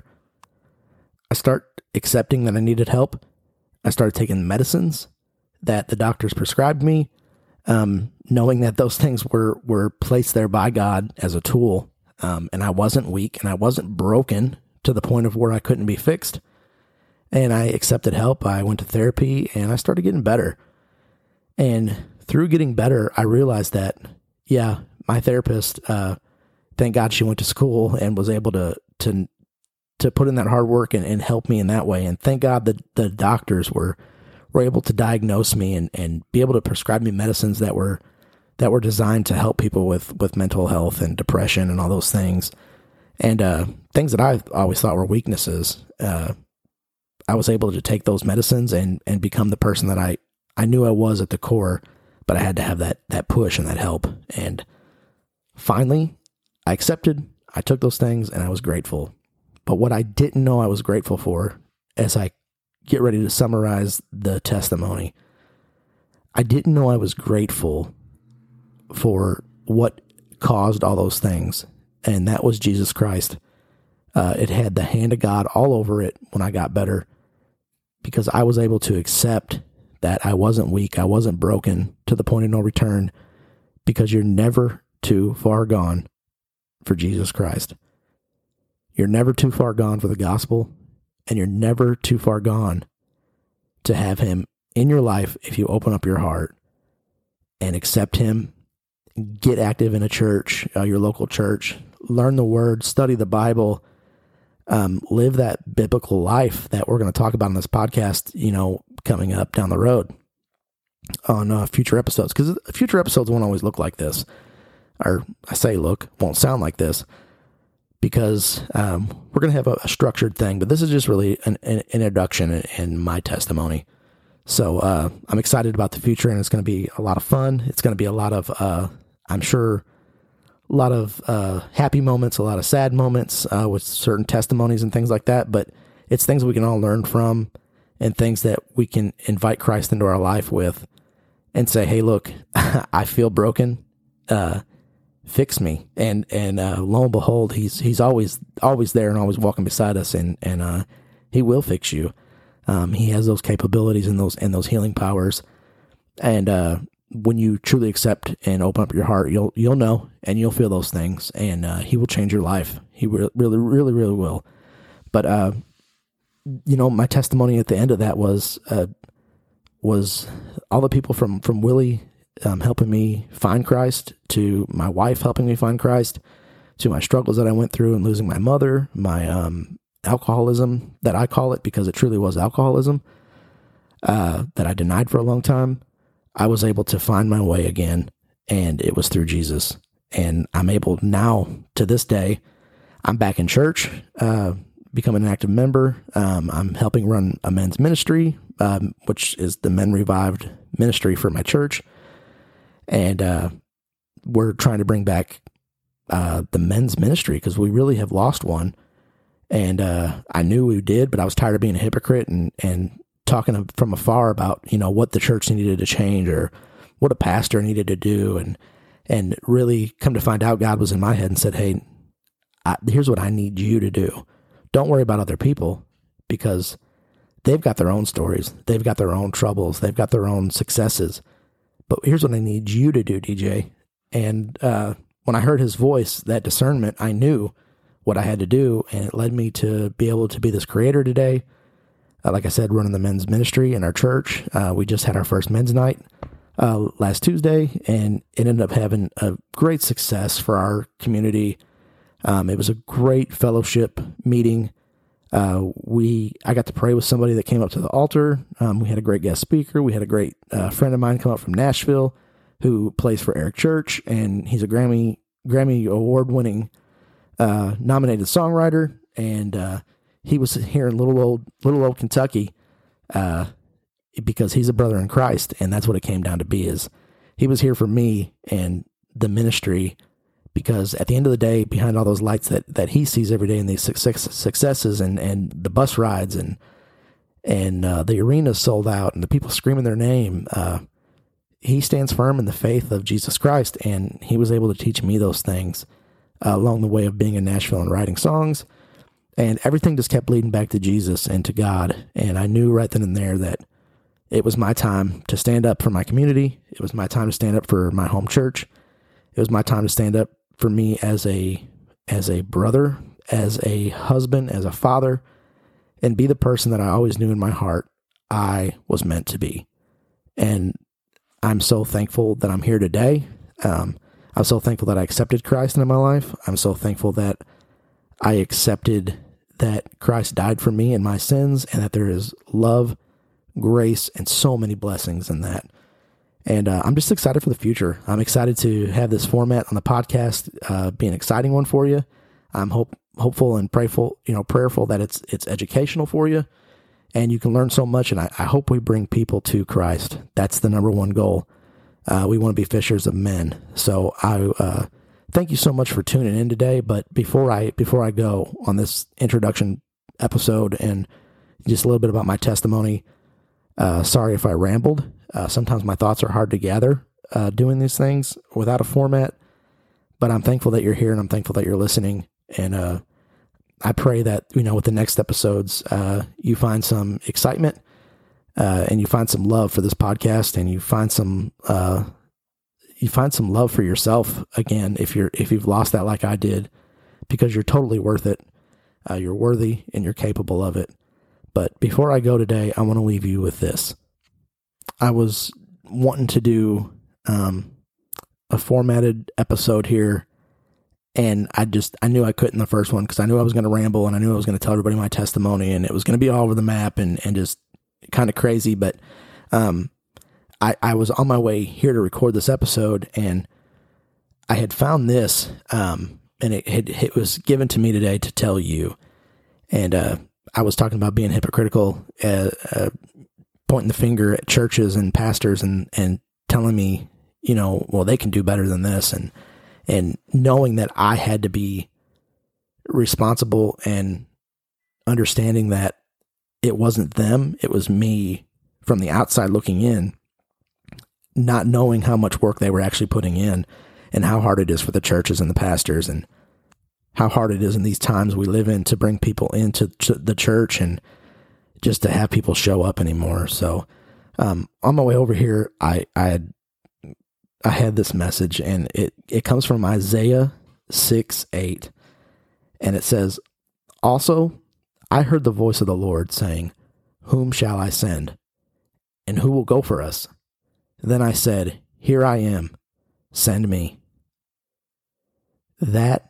I start accepting that I needed help. I started taking medicines that the doctors prescribed me, um, knowing that those things were, were placed there by God as a tool. Um, and I wasn't weak, and I wasn't broken to the point of where I couldn't be fixed. And I accepted help. I went to therapy, and I started getting better. And through getting better, I realized that, yeah, my therapist, uh, thank God she went to school and was able to to to put in that hard work and, and help me in that way. And thank God that the doctors were were able to diagnose me and, and be able to prescribe me medicines that were that were designed to help people with, with mental health and depression and all those things. And uh, things that I always thought were weaknesses. Uh, I was able to take those medicines and, and become the person that I, I knew I was at the core, but I had to have that, that push and that help. And finally, I accepted, I took those things, and I was grateful. But what I didn't know I was grateful for, as I get ready to summarize the testimony, I didn't know I was grateful for what caused all those things, and that was Jesus Christ. Uh, it had the hand of God all over it when I got better, because I was able to accept that I wasn't weak, I wasn't broken to the point of no return, because you're never too far gone for Jesus Christ. You're never too far gone for the gospel, and you're never too far gone to have him in your life if you open up your heart and accept him. Get active in a church, uh, your local church, learn the word, study the Bible, um, live that biblical life that we're going to talk about in this podcast, you know, coming up down the road on uh, future episodes. Because future episodes won't always look like this, or I say look, won't sound like this, because um, we're going to have a, a structured thing, but this is just really an, an introduction in, in my testimony. So uh, I'm excited about the future, and it's going to be a lot of fun. It's going to be a lot of, uh, I'm sure, a lot of uh, happy moments, a lot of sad moments uh, with certain testimonies and things like that. But it's things we can all learn from, and things that we can invite Christ into our life with and say, hey, look, I feel broken. Uh, fix me. And, and uh, lo and behold, he's he's always always there and always walking beside us, and, and uh, he will fix you. Um, he has those capabilities and those and those healing powers. And uh, when you truly accept and open up your heart, you'll you'll know, and you'll feel those things, and uh, he will change your life. He re- really, really, really will. But uh, you know, my testimony at the end of that was uh, was all the people from from Willie um, helping me find Christ, to my wife helping me find Christ, to my struggles that I went through and losing my mother, my um. alcoholism, that I call it, because it truly was alcoholism, uh, that I denied for a long time. I was able to find my way again, and it was through Jesus. And I'm able now, to this day, I'm back in church, uh, becoming an active member. Um, I'm helping run a men's ministry, um, which is the Men Revived ministry for my church. And uh, we're trying to bring back uh, the men's ministry, because we really have lost one. And uh, I knew we did, but I was tired of being a hypocrite and, and talking from afar about, you know, what the church needed to change, or what a pastor needed to do. And and really come to find out, God was in my head and said, hey, I, here's what I need you to do. Don't worry about other people, because they've got their own stories. They've got their own troubles. They've got their own successes. But here's what I need you to do, D J. And uh, when I heard his voice, that discernment, I knew what I had to do, and it led me to be able to be this creator today. Uh, like I said, running the men's ministry in our church. Uh, we just had our first men's night uh, last Tuesday, and it ended up having a great success for our community. Um, it was a great fellowship meeting. Uh, we, I got to pray with somebody that came up to the altar. Um, we had a great guest speaker. We had a great uh, friend of mine come up from Nashville who plays for Eric Church, and he's a Grammy, Grammy award winning, uh, nominated songwriter. And, uh, he was here in little old, little old Kentucky, uh, because he's a brother in Christ. And that's what it came down to be, is he was here for me and the ministry. Because at the end of the day, behind all those lights that, that he sees every day in these success, successes and, and the bus rides and and uh, the arenas sold out and the people screaming their name, uh, he stands firm in the faith of Jesus Christ. And he was able to teach me those things uh, along the way of being in Nashville and writing songs. And everything just kept leading back to Jesus and to God. And I knew right then and there that it was my time to stand up for my community. It was my time to stand up for my home church. It was my time to stand up for me as a as a brother, as a husband, as a father, and be the person that I always knew in my heart I was meant to be. And I'm so thankful that I'm here today. Um, I'm so thankful that I accepted Christ into my life. I'm so thankful that I accepted that Christ died for me and my sins, and that there is love, grace, and so many blessings in that. And uh, I'm just excited for the future. I'm excited to have this format on the podcast uh, be an exciting one for you. I'm hope hopeful and prayerful, you know, prayerful that it's it's educational for you, and you can learn so much. And I, I hope we bring people to Christ. That's the number one goal. Uh, we want to be fishers of men. So I uh, thank you so much for tuning in today. But before I before I go on this introduction episode and just a little bit about my testimony, uh, sorry if I rambled. Uh, sometimes my thoughts are hard to gather uh, doing these things without a format, but I'm thankful that you're here and I'm thankful that you're listening. And uh, I pray that, you know, with the next episodes, uh, you find some excitement uh, and you find some love for this podcast, and you find some uh, you find some love for yourself again if you're if you've lost that like I did, because you're totally worth it. Uh, you're worthy and you're capable of it. But before I go today, I want to leave you with this. I was wanting to do um, a formatted episode here, and I just, I knew I couldn't the first one because I knew I was going to ramble, and I knew I was going to tell everybody my testimony, and it was going to be all over the map and, and just kind of crazy. But um, I, I was on my way here to record this episode, and I had found this, um, and it, it, it was given to me today to tell you. And uh, I was talking about being hypocritical, uh, uh pointing the finger at churches and pastors and, and telling me, you know, well, they can do better than this. And, and knowing that I had to be responsible and understanding that it wasn't them, it was me from the outside looking in, not knowing how much work they were actually putting in and how hard it is for the churches and the pastors and how hard it is in these times we live in to bring people into ch- the church and just to have people show up anymore. So, um, on my way over here, I, I had, I had this message, and it, it comes from Isaiah six, eight, and it says, "Also, I heard the voice of the Lord saying, 'Whom shall I send? And who will go for us?' Then I said, 'Here I am, send me.'" That,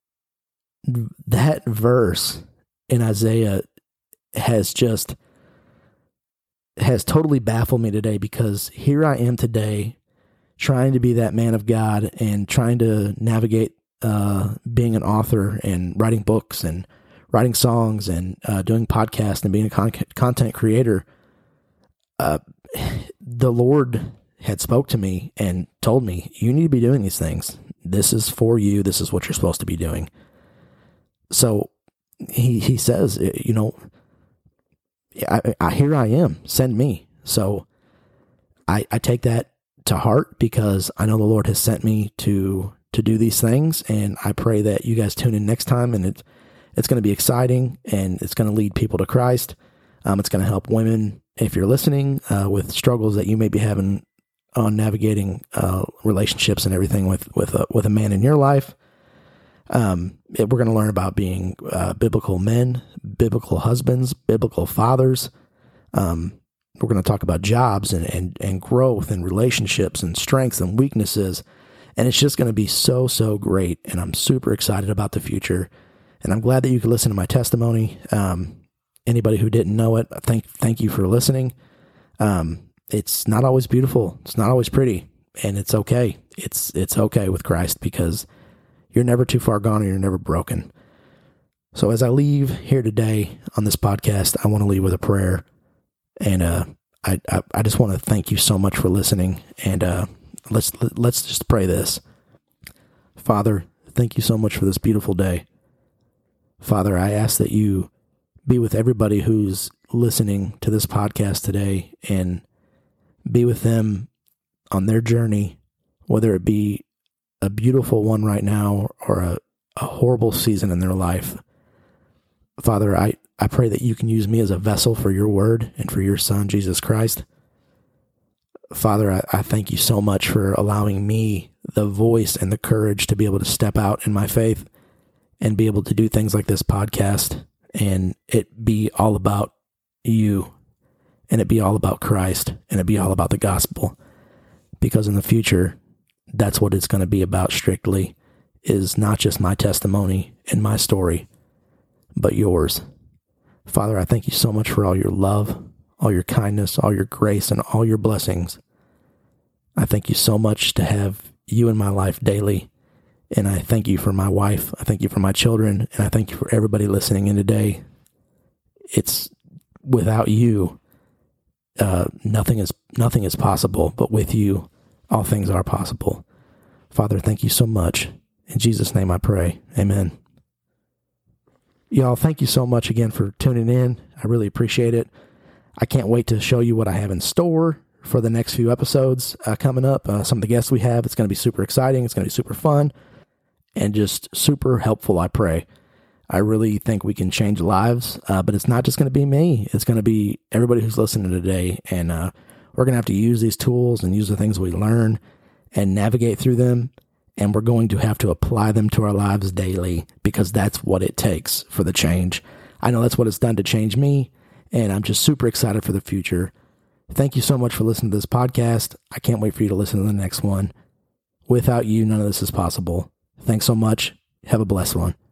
that verse in Isaiah has just, has totally baffled me today, because here I am today trying to be that man of God and trying to navigate uh, being an author and writing books and writing songs and uh, doing podcasts and being a con- content creator. Uh, the Lord had spoke to me and told me, you need to be doing these things. This is for you. This is what you're supposed to be doing. So he, he says, you know, I, I, here I am, send me. So I, I take that to heart, because I know the Lord has sent me to, to do these things. And I pray that you guys tune in next time, and it, it's going to be exciting, and it's going to lead people to Christ. Um, it's going to help women, if you're listening, uh, with struggles that you may be having on navigating uh, relationships and everything with, with, a, with a man in your life. Um, it, we're going to learn about being uh, biblical men, biblical husbands, biblical fathers. Um, We're going to talk about jobs and, and, and growth and relationships and strengths and weaknesses. And it's just going to be so, so great. And I'm super excited about the future. And I'm glad that you could listen to my testimony. Um, anybody who didn't know it, thank, thank you for listening. Um, it's not always beautiful. It's not always pretty, and it's okay. It's, it's okay with Christ, because you're never too far gone and you're never broken. So as I leave here today on this podcast, I want to leave with a prayer. And, uh, I, I, I just want to thank you so much for listening. And, uh, let's, let's just pray this. Father, thank you so much for this beautiful day. Father, I ask that you be with everybody who's listening to this podcast today, and be with them on their journey, whether it be a beautiful one right now or a, a horrible season in their life. Father, I, I pray that you can use me as a vessel for your word and for your Son, Jesus Christ. Father, I, I thank you so much for allowing me the voice and the courage to be able to step out in my faith and be able to do things like this podcast, and it be all about you, and it be all about Christ, and it be all about the gospel. Because in the future, that's what it's going to be about strictly, is not just my testimony and my story, but yours. Father, I thank you so much for all your love, all your kindness, all your grace, and all your blessings. I thank you so much to have you in my life daily. And I thank you for my wife. I thank you for my children. And I thank you for everybody listening in today. It's without you, uh, nothing is, nothing is possible, but with you, all things are possible. Father, thank you so much. In Jesus' name I pray. Amen. Y'all, thank you so much again for tuning in. I really appreciate it. I can't wait to show you what I have in store for the next few episodes uh, coming up. Uh, some of the guests we have, it's going to be super exciting. It's going to be super fun and just super helpful, I pray. I really think we can change lives, uh, but it's not just going to be me. It's going to be everybody who's listening today. And uh, we're going to have to use these tools and use the things we learn and navigate through them. And we're going to have to apply them to our lives daily, because that's what it takes for the change. I know that's what it's done to change me, and I'm just super excited for the future. Thank you so much for listening to this podcast. I can't wait for you to listen to the next one. Without you, none of this is possible. Thanks so much. Have a blessed one.